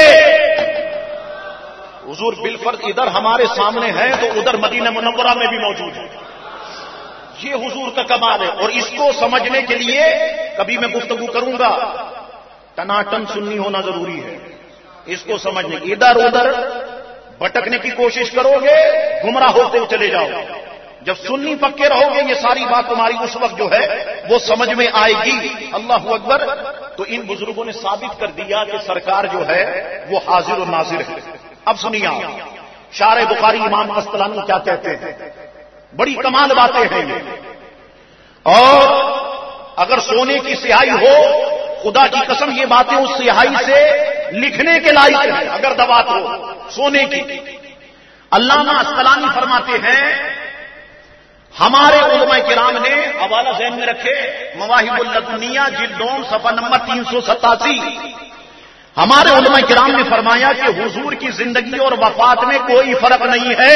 حضور بالفرض ادھر ہمارے سامنے ہیں تو ادھر مدینہ منورہ میں بھی موجود ہے. یہ حضور کا کمال ہے. اور اس کو سمجھنے کے لیے کبھی میں گفتگو کروں گا، ٹناٹن سننی ہونا ضروری ہے. اس کو سمجھنے کی ادھر ادھر بھٹکنے کی کوشش کرو گے، گمراہ ہوتے چلے جاؤ. جب سنی پکے رہو گے یہ ساری بات تمہاری اس وقت جو ہے وہ سمجھ میں آئے گی. اللہ اکبر. تو ان بزرگوں نے ثابت کر دیا کہ سرکار جو ہے وہ حاضر و ناظر ہے. اب سنیے آپ شارح بخاری امام قسطلانی کیا کہتے ہیں، بڑی کمال باتیں ہیں یہ. اور اگر سونے کی سیاہی ہو، خدا کی قسم یہ باتیں اس سیاہی سے لکھنے کے لائق ہیں اگر دوات ہو سونے کی. علامہ قسطلانی فرماتے ہیں ہمارے علماء کرام نے حوالہ ذہن میں رکھے، مواہب اللدنیہ جلد دوم صفحہ نمبر تین سو ستاسی. ہمارے علماء کرام نے فرمایا کہ حضور کی زندگی اور وفات میں کوئی فرق نہیں ہے،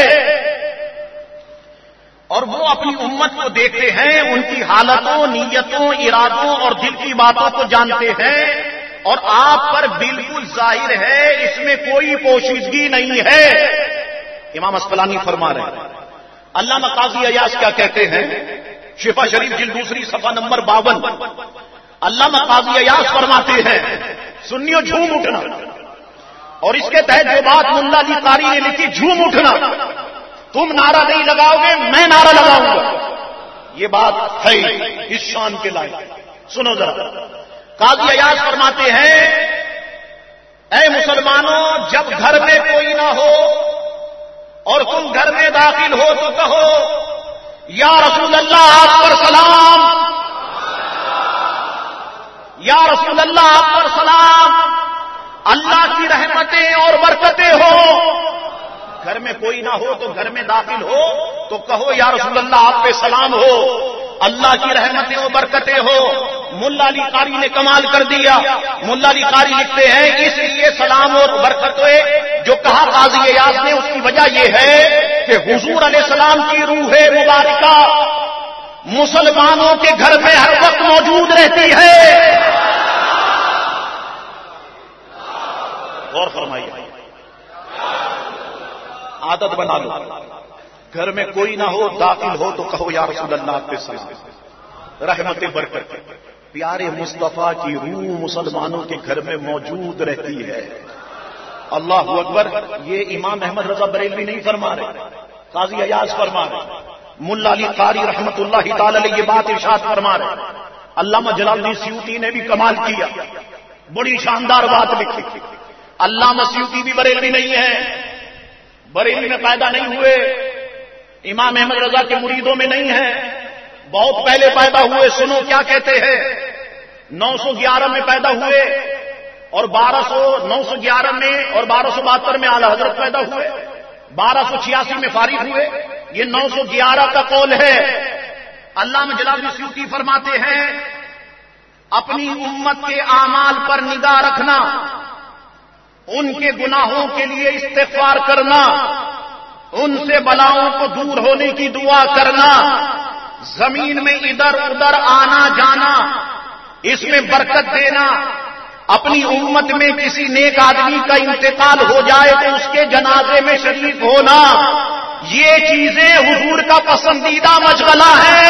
اور وہ اپنی امت کو دیکھتے ہیں، ان کی حالتوں، نیتوں، ارادوں اور دل کی باتوں کو جانتے ہیں، اور آپ پر بالکل ظاہر ہے اس میں کوئی پوشیدگی نہیں ہے. امام قسطلانی فرما رہے ہیں. علامہ قاضی عیاض کیا کہتے ہیں، شفا شریف جلد دوسری صفحہ نمبر باون. علامہ قاضی عیاض فرماتے ہیں سنیو جھوم اٹھنا، اور اس کے تحت جو بات ملا علی قاری نے لکھی جھوم اٹھنا، تم نعرہ نہیں لگاؤ گے میں نعرہ لگاؤں گا. یہ بات ہے اس شان کے لائق. سنو ذرا، قاضی عیاض فرماتے ہیں اے مسلمانوں، جب گھر میں کوئی نہ ہو اور تم گھر میں داخل ہو تو کہو یا رسول اللہ آپ پر سلام، یا رسول اللہ آپ پر سلام، اللہ کی رحمتیں اور برکتیں ہو. گھر میں کوئی نہ ہو تو گھر میں داخل ہو تو کہو یا رسول اللہ آپ پہ سلام ہو، اللہ کی رحمتیں اور برکتیں ہو. ملا علی قاری نے کمال کر دیا. ملا علی قاری لکھتے ہیں اس لیے سلام اور برکتیں جو کہا قاضی عیاض نے، اس کی وجہ یہ ہے کہ حضور علیہ السلام کی روح مبارکہ مسلمانوں کے گھر میں ہر وقت موجود رہتی ہے. غور فرمائیے، عادت بنا لو، گھر میں کوئی نہ ہو داخل ہو تو کہو یا رسول اللہ آپ پہ سلام، رحمت برکت. پیارے مصطفیٰ کی روح مسلمانوں کے گھر میں موجود رہتی ہے. اللہ اکبر. یہ امام احمد رضا بریلوی نہیں فرما رہے، قاضی عیاض فرما رہے. ملا علی قاری رحمت اللہ تعالی علیہ یہ بات ارشاد فرما رہے. علامہ جلال الدین سیوطی نے بھی کمال کیا، بڑی شاندار بات لکھی. علامہ سیوطی بھی بریلوی نہیں ہے، بریلی میں پیدا نہیں ہوئے، امام احمد رضا کے مریدوں میں نہیں ہیں، بہت پہلے پیدا ہوئے. سنو کیا کہتے ہیں، نو سو گیارہ میں پیدا ہوئے اور بارہ سو نو سو گیارہ میں اور بارہ سو بہتر میں اعلی حضرت پیدا ہوئے، بارہ سو چھیاسی میں فارغ ہوئے. یہ نو سو گیارہ کا قول ہے. علامہ جلال الدین سیوطی فرماتے ہیں اپنی امت کے اعمال پر نگاہ رکھنا، ان کے گناہوں کے لیے استغفار کرنا، ان سے بلاؤں کو دور ہونے کی دعا کرنا، زمین میں ادھر ادھر آنا جانا، اس میں برکت دینا، اپنی امت میں کسی نیک آدمی کا انتقال ہو جائے تو اس کے جنازے میں شریک ہونا، یہ چیزیں حضور کا پسندیدہ مشغلہ ہے.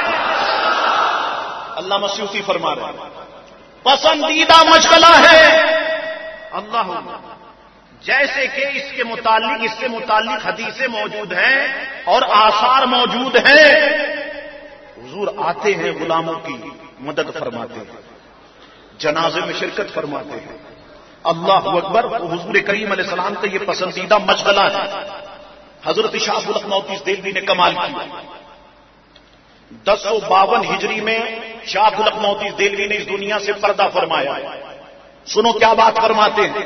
علامہ سیوطی فرما رہے ہیں پسندیدہ مشغلہ ہے. اللہ جیسے کہ اس کے متعلق اس سے متعلق حدیثیں موجود ہیں اور آثار موجود ہیں. حضور آتے ہیں غلاموں کی مدد فرماتے ہیں، جنازے میں شرکت فرماتے ہیں. اللہ اکبر. حضور کریم علیہ السلام کا یہ پسندیدہ مشغلہ ہے. حضرت شاہ الحق موتی دہلوی نے کمال کیا. دس سو باون ہجری میں شاہ الحق موتی دہلوی نے اس دنیا سے پردہ فرمایا. سنو کیا بات فرماتے ہیں.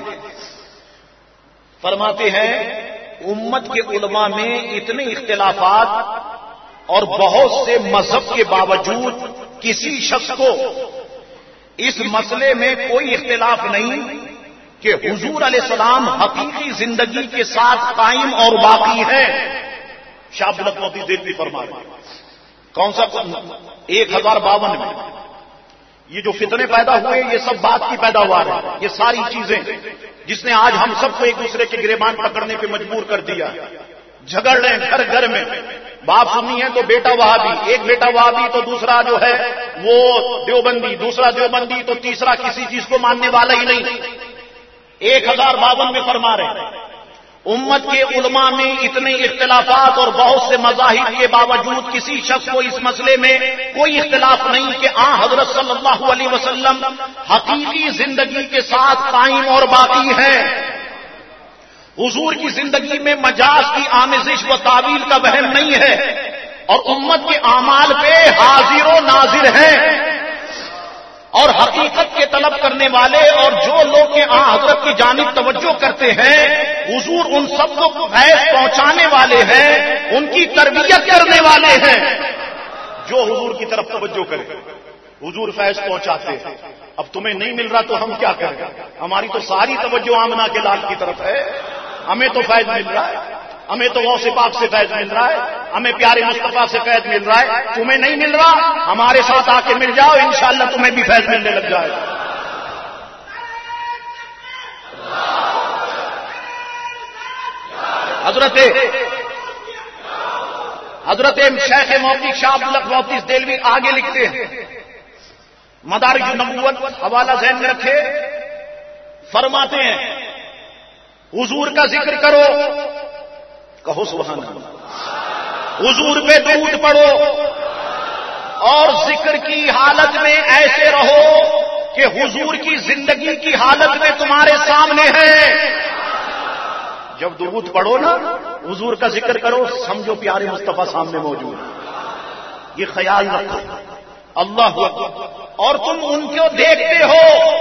فرماتے ہیں امت کے علماء میں اتنے اختلافات اور بہت سے مذہب کے باوجود کسی شخص کو اس مسئلے میں کوئی اختلاف نہیں کہ حضور علیہ السلام حقیقی زندگی کے ساتھ قائم اور باقی ہے. شاہ عبد القادر دہلوی فرما رہے ہیں کون سا ایک ہزار باون میں یہ جو فتنے پیدا ہوئے یہ سب بات کی پیداوار ہے. یہ ساری چیزیں جس نے آج ہم سب کو ایک دوسرے کے گریبان پکڑنے پہ مجبور کر دیا. جھگڑ رہے ہیں گھر گھر میں. باپ سنی ہے تو بیٹا وہابی، ایک بیٹا وہابی تو دوسرا جو ہے وہ دیوبندی، دوسرا دیوبندی تو تیسرا کسی چیز کو ماننے والا ہی نہیں. ایک ہزار باون میں فرما رہے ہیں امت کے علماء میں اتنے اختلافات اور بہت سے مذاہب کے باوجود کسی شخص کو اس مسئلے میں کوئی اختلاف نہیں کہ آن حضرت صلی اللہ علیہ وسلم حقیقی زندگی کے ساتھ قائم اور باقی ہے. حضور کی زندگی میں مجاز کی آمیزش و تعویل کا وہم نہیں ہے اور امت کے اعمال پہ حاضر و ناظر ہے. اور حقیقت کے طلب کرنے والے اور جو لوگ کے آن حضرت کی جانب توجہ کرتے ہیں حضور ان سب کو فیض پہنچانے والے ہیں، ان کی تربیت کرنے والے ہیں. جو حضور کی طرف توجہ کرے حضور فیض پہنچاتے ہیں. اب تمہیں نہیں مل رہا تو ہم کیا کریں؟ ہماری تو ساری توجہ آمنہ کے لال کی طرف ہے. ہمیں تو فیض مل رہا ہے، ہمیں تو غوث پاک سے فیض مل رہا ہے، ہمیں پیارے مصطفیٰ سے فیض مل رہا ہے. تمہیں نہیں مل رہا ہمارے ساتھ آ کے مل جاؤ، انشاءاللہ تمہیں بھی فیض ملنے لگ جائے گا. حضرت حضرت شیخ موقف شاہ عبد القادر دہلوی آگے لکھتے ہیں، مدارج النبوت حوالہ ذہن میں رکھے، فرماتے ہیں حضور کا ذکر کرو، کہو سبحان اللہ، حضور پہ درود پڑھو اور ذکر کی حالت میں ایسے رہو کہ حضور کی زندگی کی حالت میں تمہارے سامنے ہے. جب درود پڑھو نا حضور کا ذکر کرو، سمجھو پیارے مصطفیٰ سامنے موجود ہے. یہ خیال رکھو. اللہ اکبر. اور تم ان کو دیکھتے ہو،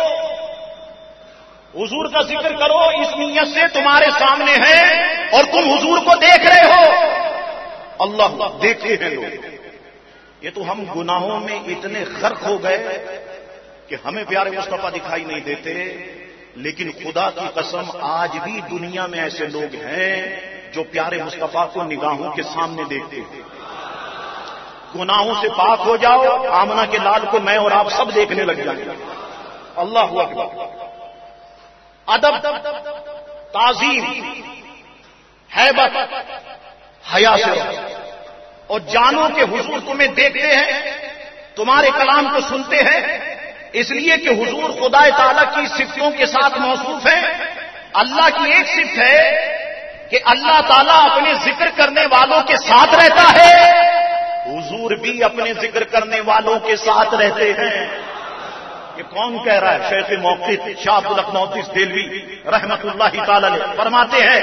حضور کا ذکر کرو اس نیت سے تمہارے سامنے ہے اور تم حضور کو دیکھ رہے ہو. اللہ دیکھتے ہیں لوگ. یہ تو ہم گناہوں میں اتنے غرق ہو گئے کہ ہمیں پیارے مصطفیٰ دکھائی نہیں دیتے، لیکن خدا کی قسم آج بھی دنیا میں ایسے لوگ ہیں جو پیارے مصطفیٰ کو نگاہوں کے سامنے دیکھتے ہیں. گناہوں سے پاک ہو جاؤ، آمنہ کے لال کو میں اور آپ سب دیکھنے لگ جائیں. اللہ اکبر. ادب، تعظیم، ہیبت، حیا سے رہو اور جانو کہ حضور تمہیں دیکھتے ہیں، تمہارے کلام کو سنتے ہیں، اس لیے کہ حضور خدا تعالیٰ کی صفتوں کے ساتھ موصوف ہے. اللہ کی ایک صفت ہے کہ اللہ تعالیٰ اپنے ذکر کرنے والوں کے ساتھ رہتا ہے، حضور بھی اپنے ذکر کرنے والوں کے ساتھ رہتے ہیں. یہ کون کہہ رہا ہے؟ شیخ موقف شاہ عبد القادر دہلوی رحمت اللہ تعالی علیہ فرماتے ہیں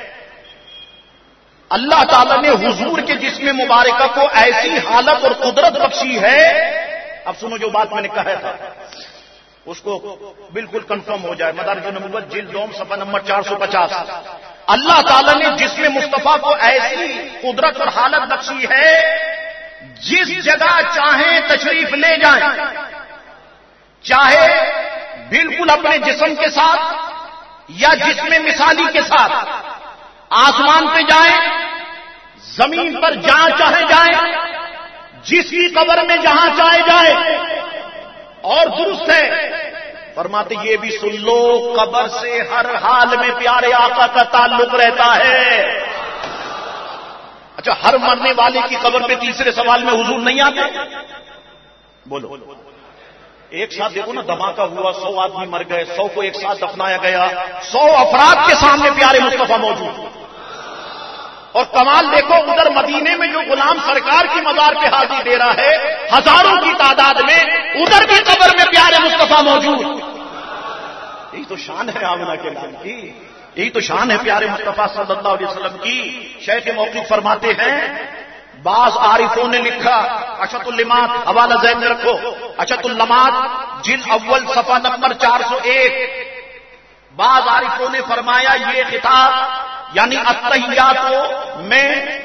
اللہ تعالیٰ نے حضور کے جسم مبارکہ کو ایسی حالت اور قدرت بخشی ہے. اب سنو جو بات میں نے کہا تھا اس کو بالکل کنفرم ہو جائے. مدارج النبوت جلد دوم صفحہ نمبر چار سو پچاس. اللہ تعالیٰ نے جسم مصطفیٰ کو ایسی قدرت اور حالت بخشی ہے جس جگہ چاہیں تشریف لے جائیں، چاہے بالکل اپنے جسم کے ساتھ یا جسم مثالی کے ساتھ، آسمان پہ جائیں، زمین پر جہاں چاہے جائیں، جس کی قبر میں جہاں چاہے جائیں. اور درست ہے فرماتے یہ بھی سن لو قبر سے ہر حال میں پیارے آقا کا تعلق رہتا ہے. اچھا ہر مرنے والے کی قبر پہ تیسرے سوال میں حضور نہیں آتے؟ بولو. ایک ساتھ دیکھو نا دھماکہ ہوا، سو آدمی مر گئے، سو کو ایک ساتھ دفنایا گیا، سو افراد کے سامنے پیارے مصطفیٰ موجود. اور کمال دیکھو ادھر مدینے میں جو غلام سرکار کی مزار پہ حاضری دے رہا ہے ہزاروں کی تعداد میں، ادھر بھی قبر میں پیارے مصطفیٰ موجود. یہی تو شان ہے آمنہ کے نام کی، یہی تو شان ہے پیارے مصطفیٰ صلی اللہ علیہ وسلم کی. شیخ موقف فرماتے ہیں بعض عارفوں نے لکھا، اشت اللمات حوالہ ذہن میں رکھو، اشت اللمات جلد اول صفحہ نمبر چار سو ایک. بعض عارفوں نے فرمایا یہ خطاب یعنی التحیات میں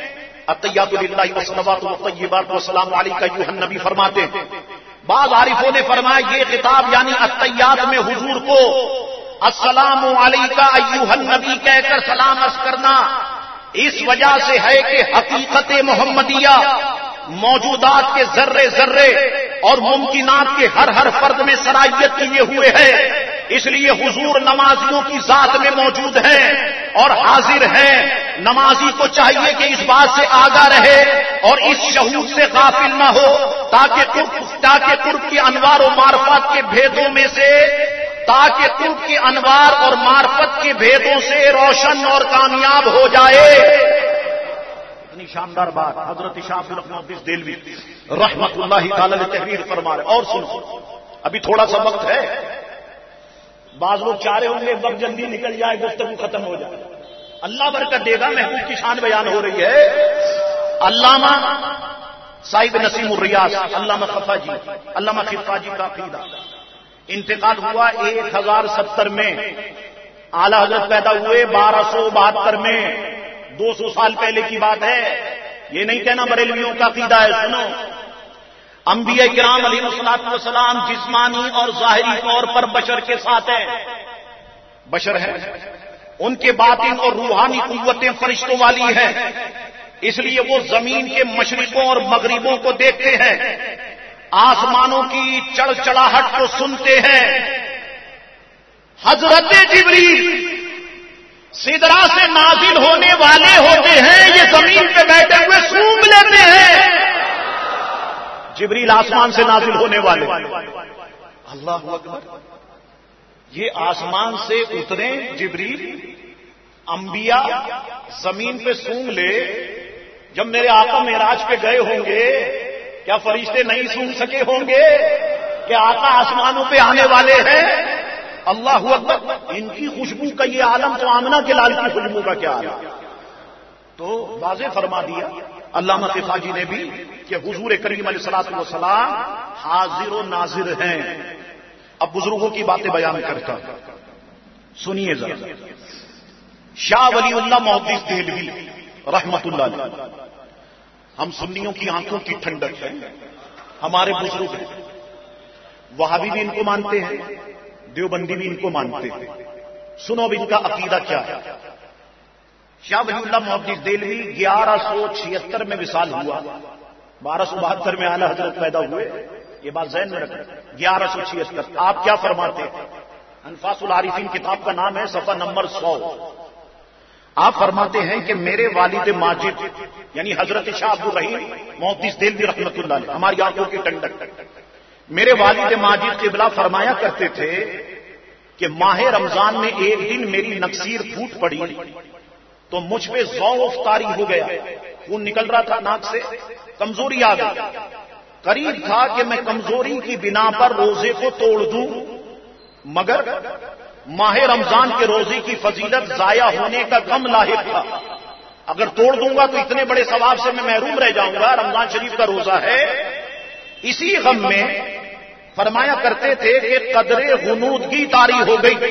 التحیات للہ والصلوات والطیبات والسلام علیک ایھا النبی فرماتے ہیں. بعض عارفوں نے فرمایا یہ خطاب یعنی التحیات میں حضور کو السلام علیک ایھا النبی کہہ کر سلام عرض کرنا اس وجہ سے ہے کہ حقیقت محمدیہ موجودات کے ذرے ذرے اور ممکنات کے ہر ہر فرد میں صلاحیت کیے ہوئے ہے. اس لیے حضور نمازیوں کی ذات میں موجود ہیں اور حاضر ہیں. نمازی کو چاہیے کہ اس بات سے آگاہ رہے اور اس شہود سے غافل نہ ہو تاکہ قرب تاکہ قرب کی انوار و معرفت کے بھیدوں میں سے تاکہ قرب کی انوار اور معرفت کے بھیدوں سے روشن اور کامیاب ہو جائے. اتنی شاندار بات حضرت شاہ عبد الرحمن دہلوی رحمت اللہ تعالی علیہ تحریر فرما رہے. اور سنو ابھی تھوڑا سا وقت ہے. بعض لوگ چاہ رہے ہوں گے وقت جلدی نکل جائے گفتگو ختم ہو جائے. اللہ برکت دے گا. محبوب کی شان بیان ہو رہی ہے. علامہ صاحب نسیم الریاض علامہ خفاجی علامہ خفاجی کا عقیدہ انتقال ہوا ایک ہزار ستر میں. اعلی حضرت پیدا ہوئے بارہ سو بہتر میں. دو سو سال پہلے کی بات ہے. یہ نہیں کہنا بریلویوں کا عقیدہ ہے. سنو انبیاء کرام علیہ الصلوۃ والسلام جسمانی اور ظاہری طور پر بشر کے ساتھ ہیں. بشر ہیں. ان کے باطن اور روحانی قوتیں فرشتوں والی ہیں. اس لیے وہ زمین کے مشرقوں اور مغربوں کو دیکھتے ہیں. آسمانوں کی چڑھ چڑاہٹ کو سنتے ہیں. حضرت جبریل سدرا سے نازل ہونے والے ہوتے ہیں. یہ زمین پہ بیٹھے ہوئے سونگ لیتے ہیں. جبریل آسمان سے نازل ہونے والے. اللہ اکبر. یہ آسمان سے اترے جبریل انبیاء زمین پہ سونگ لے. جب میرے آقا معراج پہ گئے ہوں گے کیا فرشتے نہیں سونگ سکے ہوں گے کہ آقا آسمانوں پہ آنے والے ہیں؟ اللہ اکبر. ان کی خوشبو کا یہ عالم تو آمنہ کے لال کی خوشبو کا کیا عالم. تو واضح فرما دیا علامہ خفاجی نے بھی کہ حضور کریم علیہ الصلوۃ والسلام حاضر و ناظر ہیں. اب بزرگوں کی باتیں بیان کرتا سنیے ذرا. شاہ ولی اللہ محدث دہلوی رحمت اللہ علیہ. ہم سنیوں کی آنکھوں کی ٹھنڈک ہے. ہمارے بزرگ ہیں. وہابی بھی ان کو مانتے ہیں, دیوبندی بھی ان کو مانتے ہیں. سنو اب ان کا عقیدہ کیا ہے. شاہ ولی اللہ محدث دہلوی گیارہ سو چھہتر میں وصال ہوا. بارہ سو بہتر میں اعلی حضرت پیدا ہوئے. یہ بات ذہن میں رکھیں. گیارہ سو چھہتر. آپ کیا فرماتے ہیں؟ انفاس العارفین کتاب کا نام ہے, صفحہ نمبر سو. آپ فرماتے ہیں کہ میرے والد ماجد یعنی حضرت شاہ عبد الرحیم محدث دہلوی رحمۃ اللہ علیہ, ہماری آنکھوں کی ٹنڈک, میرے والد ماجد قبلہ فرمایا کرتے تھے کہ ماہ رمضان میں ایک دن میری نکسیر پھوٹ پڑی تو مجھ پہ ضعف طاری ہو گیا. خون نکل رہا تھا ناک سے, کمزوری آ گئی. قریب تھا کہ میں کمزوری کی بنا پر روزے کو توڑ دوں, مگر ماہ رمضان کے روزے کی فضیلت ضائع ہونے کا غم لاحق تھا. اگر توڑ دوں گا تو اتنے بڑے ثواب سے میں محروم رہ جاؤں گا. رمضان شریف کا روزہ ہے. اسی غم میں فرمایا کرتے تھے کہ قدر غنودگی طاری ہو گئی.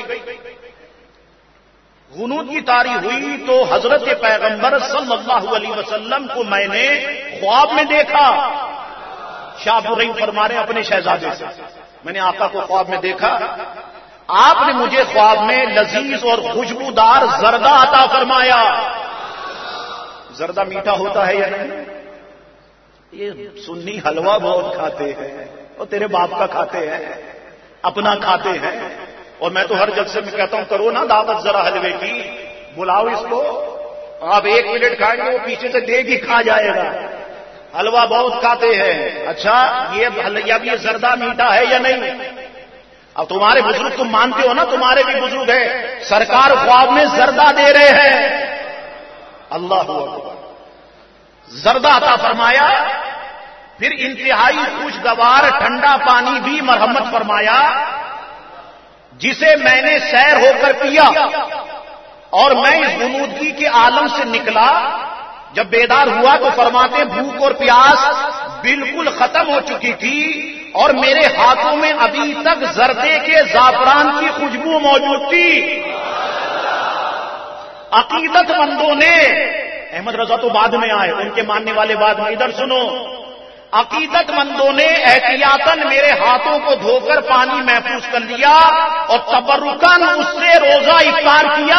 غنودگی طاری ہوئی تو حضرت پیغمبر صلی اللہ علیہ وسلم کو میں نے خواب میں دیکھا. شاہ عبد الرحیم فرما رہے ہیں اپنے شہزادے سے, میں نے آقا کو خواب میں دیکھا. آپ نے مجھے خواب میں لذیذ اور خوشبودار زردہ عطا فرمایا. زردہ میٹھا ہوتا ہے یا نہیں؟ یہ سنی حلوہ بہت کھاتے ہیں اور تیرے باپ کا کھاتے ہیں, اپنا کھاتے ہیں. اور میں تو ہر جلسے میں کہتا ہوں کرو نا دعوت ذرا حلوے کی, بلاؤ اس کو. آپ ایک پلیٹ کھائیں گے وہ پیچھے سے دے گی کھا جائے گا. حلوہ بہت کھاتے ہیں. اچھا یہ اب یہ زردہ میٹھا ہے یا نہیں؟ اب تمہارے بزرگ تم مانتے ہو نا, تمہارے بھی بزرگ ہیں, سرکار خواب میں زردہ دے رہے ہیں. اللہ اکبر. زردہ عطا فرمایا. پھر انتہائی خوشگوار ٹھنڈا پانی بھی مرحمت فرمایا جسے میں نے سیر ہو کر پیا. اور میں اس غنودگی کے عالم سے نکلا. جب بیدار ہوا تو فرماتے بھوک اور پیاس بالکل ختم ہو چکی تھی اور میرے ہاتھوں میں ابھی تک زردے کے زعفران کی خوشبو موجود تھی. عقیدت مندوں نے احمد رضا تو بعد میں آئے، ان کے ماننے والے بعد میں. ادھر سنو، عقیدت مندوں نے احتیاطاً میرے ہاتھوں کو دھو کر پانی محفوظ کر لیا اور تبرکاً اس سے روزہ افطار کیا.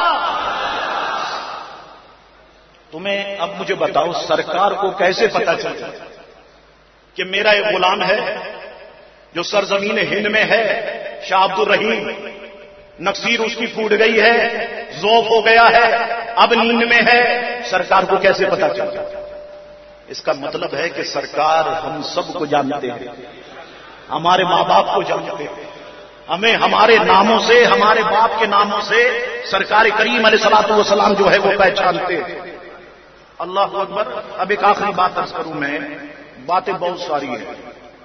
تمہیں اب مجھے بتاؤ سرکار کو کیسے پتا چلتا کہ میرا ایک غلام ہے جو سرزمین ہند میں ہے، شاہ عبد الرحیم، نقصیر اس کی پھوٹ گئی ہے، ذوف ہو گیا ہے، اب نیند میں ہے، سرکار کو کیسے پتا چلتا؟ اس کا مطلب ہے کہ سرکار ہم سب کو جانتے ہیں، ہمارے ماں باپ کو جانتے ہیں، ہمیں ہمارے ناموں سے، ہمارے باپ کے ناموں سے سرکار کریم علیہ الصلوۃ والسلام جو ہے وہ پہچانتے ہیں. اللہ اکبر. اب ایک آخری بات عرض کروں، میں باتیں بہت ساری ہیں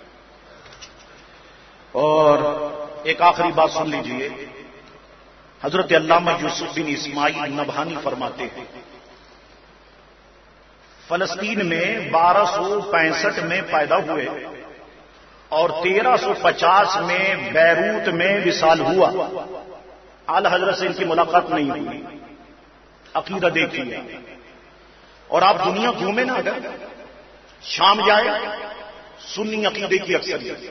اور ایک آخری بات سن لیجئے. حضرت علامہ یوسف بن اسماعیل نبہانی فرماتے ہیں فلسطین میں بارہ سو پینسٹھ میں پیدا ہوئے اور تیرہ سو پچاس میں بیروت میں وصال ہوا. اعلی حضرت سے ان کی ملاقات نہیں ہوئی. عقیدہ دیکھیے. اور آپ دنیا گھومے نا، اگر شام جائے سنی عقیدے کی اکثریت،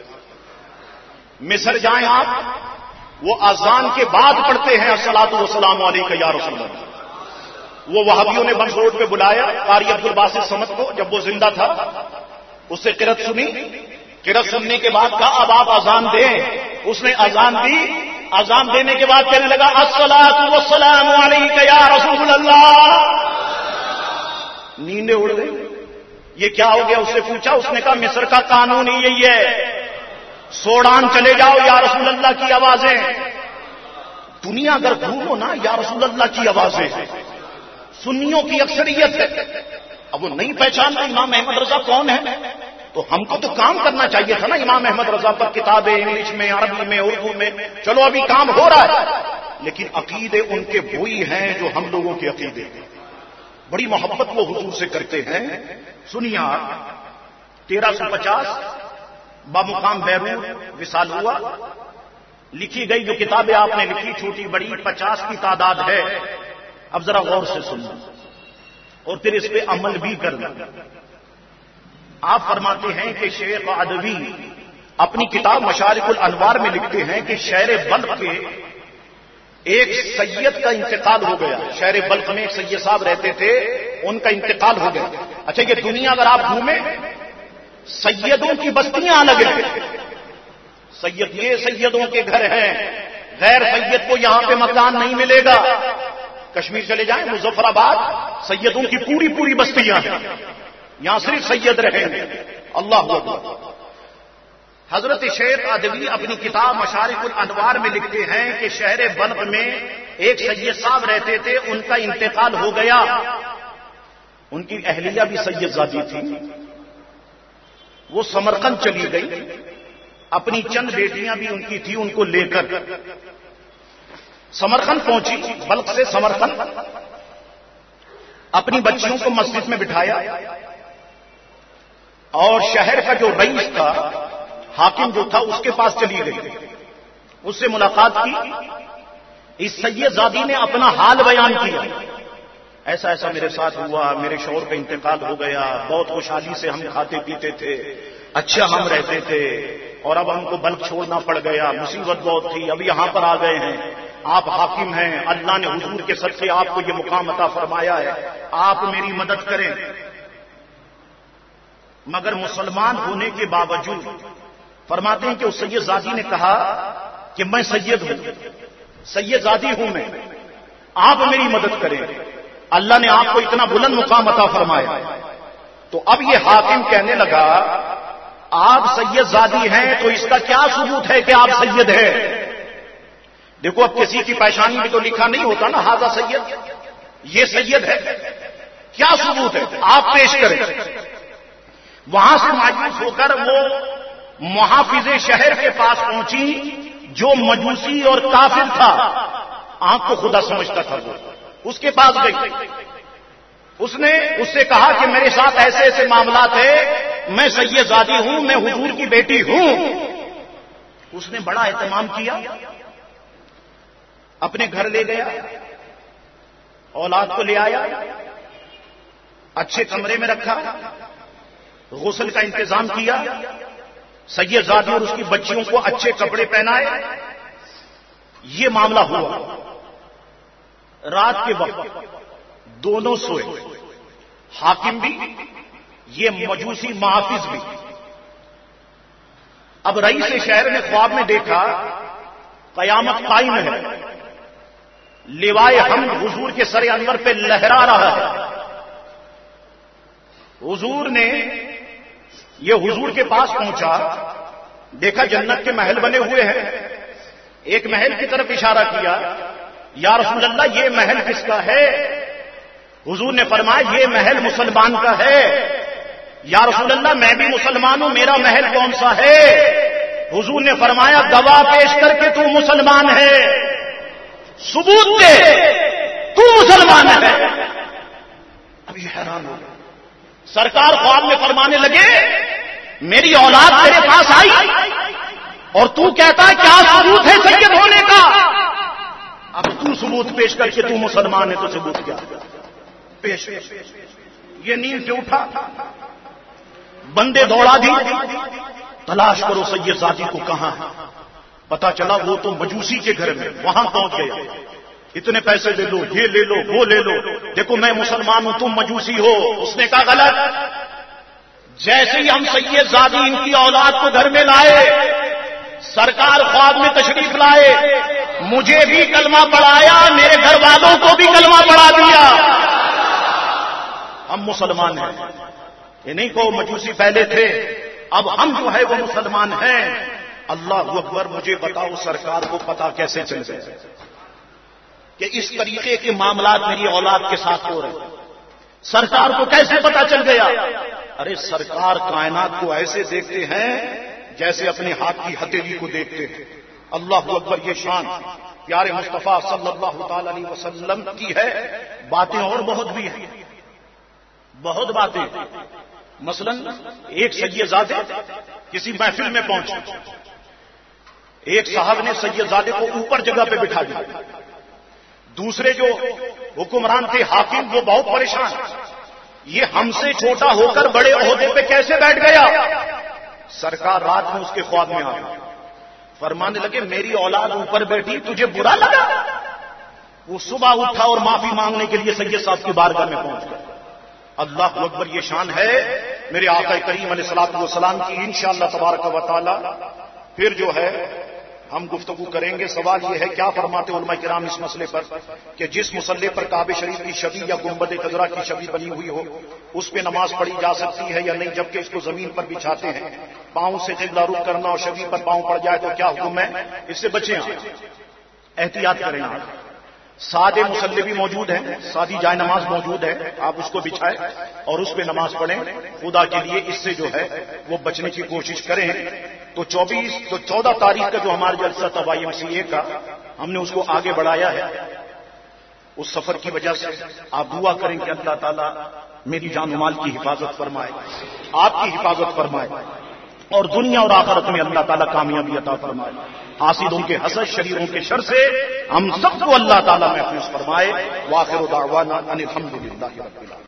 مصر جائیں آپ وہ اذان کے بعد پڑھتے ہیں الصلاۃ والسلام علیک یا رسول اللہ. وہ وہابیوں نے بنس روڈ پہ بلایا قاری عبد الباسط صمد کو جب وہ زندہ تھا، اس سے قرأت سنی، قرأت سننے کے بعد کہا اب آپ اذان دیں. اس نے اذان دی، اذان دینے کے بعد کہنے لگا الصلاۃ والسلام علیک یا رسول اللہ. نیندیں اڑ گئی. یہ کیا ہو گیا؟ اس سے پوچھا، اس نے کہا مصر کا قانون ہی یہی ہے، سوڈان چلے جاؤ یا رسول اللہ کی آوازیں. دنیا اگر گھومو نا یا رسول اللہ کی آوازیں. سنیوں کی اکثریت ہے. اب وہ نہیں پہچانتے امام احمد رضا کون ہے، تو ہم کو تو کام کرنا چاہیے تھا نا امام احمد رضا پر، کتابیں انگلش میں، عربی میں، اردو میں. چلو ابھی کام ہو رہا ہے، لیکن عقیدے ان کے وہی ہیں جو ہم لوگوں کے عقیدے ہیں. بڑی محبت وہ حضور سے کرتے ہیں. سنیے آپ، تیرہ سو پچاس بامقام بیروت وصال ہوا. لکھی گئی جو کتابیں آپ نے لکھی چھوٹی بڑی پچاس کی تعداد ہے. اب ذرا غور سے سننا اور پھر اس پہ عمل بھی کرنا. آپ فرماتے ہیں کہ شیخ عدوی اپنی کتاب مشارق الانوار میں لکھتے ہیں کہ شہر بلخ کے ایک سید کا انتقال ہو گیا. شہر بلخ میں ایک سید صاحب رہتے تھے، ان کا انتقال ہو گیا. اچھا یہ دنیا اگر آپ گھومیں سیدوں کی بستیاں الگ ہیں. سید یہ سیدوں کے گھر ہیں، غیر سید کو یہاں پہ مکان نہیں ملے گا. کشمیر چلے جائیں مظفر آباد، سیدوں کی پوری پوری بستیاں ہیں، یہاں صرف سید رہیں گے. اللہ اکبر. حضرت شیخ عدوی اپنی کتاب مشارق الانوار میں لکھتے ہیں کہ شہر بلخ میں ایک سید صاحب رہتے تھے، ان کا انتقال ہو گیا. ان کی اہلیہ بھی سید زادی تھی. وہ سمرقند چلی گئی، اپنی چند بیٹیاں بھی ان کی تھی، ان کو لے کر سمرقند پہنچی. بلخ سے سمرقند اپنی بچیوں کو مسجد میں بٹھایا اور شہر کا جو رئیس تھا، حاکم جو تھا، اس کے پاس چلی گئی. اس سے ملاقات کی. اس سید زادی نے اپنا حال بیان کیا. ایسا ایسا میرے ساتھ ہوا، میرے شوہر کا انتقال ہو گیا، بہت خوشحالی سے ہم کھاتے پیتے تھے، اچھا ہم رہتے تھے، اور اب ہم کو بلخ چھوڑنا پڑ گیا، مصیبت بہت تھی، اب یہاں پر آ گئے ہیں. آپ حاکم ہیں، اللہ نے حضور کے صدقے آپ کو یہ مقام عطا فرمایا ہے، آپ میری مدد کریں. مگر مسلمان ہونے کے باوجود فرماتے ہیں کہ اس سید زادی نے کہا کہ میں سید ہوں، سید زادی ہوں میں، آپ میری مدد کریں. اللہ نے آپ کو اتنا بلند مقام عطا فرمایا. تو اب یہ حاکم کہنے لگا آپ سید زادی ہیں تو اس کا کیا ثبوت ہے کہ آپ سید ہیں؟ دیکھو اب کسی کی پیشانی میں تو لکھا نہیں ہوتا نا ہاذا سید، یہ سید ہے، کیا ثبوت ہے آپ پیش کریں. وہاں سے مایوس ہو کر وہ محافظ شہر کے پاس پہنچی جو مجوسی اور کافر تھا، آنکھ کو خدا سمجھتا تھا. وہ اس کے پاس گئی. اس نے اس سے کہا کہ میرے ساتھ ایسے ایسے معاملات ہیں، میں سید زادی ہوں، میں حضور کی بیٹی ہوں. اس نے بڑا اہتمام کیا، اپنے گھر لے گیا، اولاد کو لے آیا، اچھے کمرے میں رکھا، غسل کا انتظام کیا، سید زادی اور اس کی بچیوں کو اچھے کپڑے پہنائے. یہ معاملہ ہوا. رات کے وقت دونوں سوئے، حاکم بھی، یہ مجوسی محافظ بھی. اب رئیس شہر نے خواب میں دیکھا قیامت قائم ہے، لیوائے حمد حضور کے سر انور پہ لہرا رہا ہے. حضور نے یہ حضور کے پاس پہنچا، دیکھا جنت کے محل بنے ہوئے ہیں. ایک محل کی طرف اشارہ کیا، یا رسول اللہ یہ محل کس کا ہے؟ حضور نے فرمایا یہ محل مسلمان کا ہے. یا رسول اللہ میں بھی مسلمان ہوں، میرا محل کون سا ہے؟ حضور نے فرمایا گواہ پیش کر کے تو مسلمان ہے، ثبوت دے تو مسلمان ہے. اب یہ حیران ہو گیا. سرکار خواب میں فرمانے لگے میری اولاد تیرے پاس آئی اور تو کہتا ہے کیا ثبوت ہے سید ہونے کا؟ اب تو ثبوت پیش کر کے تو مسلمان ہے تو ثبوت کیا پیش؟ یہ نیند سے اٹھا، بندے دوڑا دی، تلاش کرو سید زادی کو کہاں ہے. پتا چلا وہ تو مجوسی کے گھر میں، وہاں پہنچ گئے. اتنے پیسے لے لو، یہ لے لو، وہ لے لو، دیکھو میں مسلمان ہوں تم مجوسی ہو. اس نے کہا غلط. جیسے ہی ہم سید زادی ان کی اولاد کو گھر میں لائے، سرکار خواب میں تشریف لائے، مجھے بھی کلمہ پڑھایا، میرے گھر والوں کو بھی کلمہ پڑھا دیا. ہم مسلمان ہیں. یہ نہیں کہ مجوسی پہلے تھے، اب ہم جو ہے وہ مسلمان ہیں. اللہ اکبر. مجھے بتاؤ سرکار کو پتا کیسے چل گئے کہ اس طریقے کے معاملات میری اولاد کے ساتھ ہو رہے ہیں؟ سرکار کو کیسے پتا چل گیا؟ ارے سرکار کائنات کو ایسے دیکھتے ہیں جیسے اپنے ہاتھ کی ہتھیلی کو دیکھتے ہیں. اللہ اکبر. یہ شان پیارے مصطفیٰ صلی اللہ تعالی علیہ وسلم کی ہے. باتیں اور بہت بھی ہیں، بہت باتیں. مثلا ایک سید زادے کسی محفل میں پہنچے، ایک صاحب نے سید زادے کو اوپر جگہ پہ بٹھا دیا. دوسرے جو حکمران تھے حاکم، وہ بہت پریشان، یہ ہم سے چھوٹا ہو کر بڑے عہدے پہ کیسے بیٹھ گیا؟ سرکار رات میں اس کے خواب میں آ گئے، فرمانے لگے میری اولاد اوپر بیٹھی تجھے برا لگا؟ وہ صبح اٹھا اور معافی مانگنے کے لیے سید صاحب کی بارگاہ میں پہنچ گیا. اللہ اکبر. یہ شان ہے میرے آقا کریم علیہ الصلوۃ والسلام کی. انشاءاللہ تبارک و تعالی پھر جو ہے ہم گفتگو کریں گے. سوال یہ ہے کیا فرماتے علماء کرام اس مسئلے پر کہ جس مسلح پر کعبہ شریف کی شبیہ یا گنبد خضرا کی شبیہ بنی ہوئی ہو اس پہ نماز پڑھی جا سکتی ہے یا نہیں؟ جبکہ اس کو زمین پر بچھاتے ہیں، پاؤں سے قبلہ رخ کرنا اور شبیہ پر پاؤں پڑ جائے تو کیا حکم ہے؟ اس سے بچیں، احتیاط کریں. سادے مسلح بھی موجود ہیں، سادی جائے نماز موجود ہے، آپ اس کو بچھائیں اور اس پہ نماز پڑھیں. خدا کے لیے اس سے جو ہے وہ بچنے کی کوشش کریں. تو چوبیس تو چودہ تاریخ کا جو ہمارا جلسہ تھا وائی ایم سی اے کا، ہم نے اس کو آگے بڑھایا ہے. اس سفر کی وجہ سے آپ دعا کریں کہ اللہ تعالیٰ میری جان و مال کی حفاظت فرمائے، آپ کی حفاظت فرمائے، اور دنیا اور آخرت میں اللہ تعالیٰ کامیابی عطا فرمائے. حاسدوں کے حسد، شریروں کے شر سے ہم سب کو اللہ تعالیٰ محفوظ فرمائے. وآخر دعوانا ان الحمد للہ رب العالمین.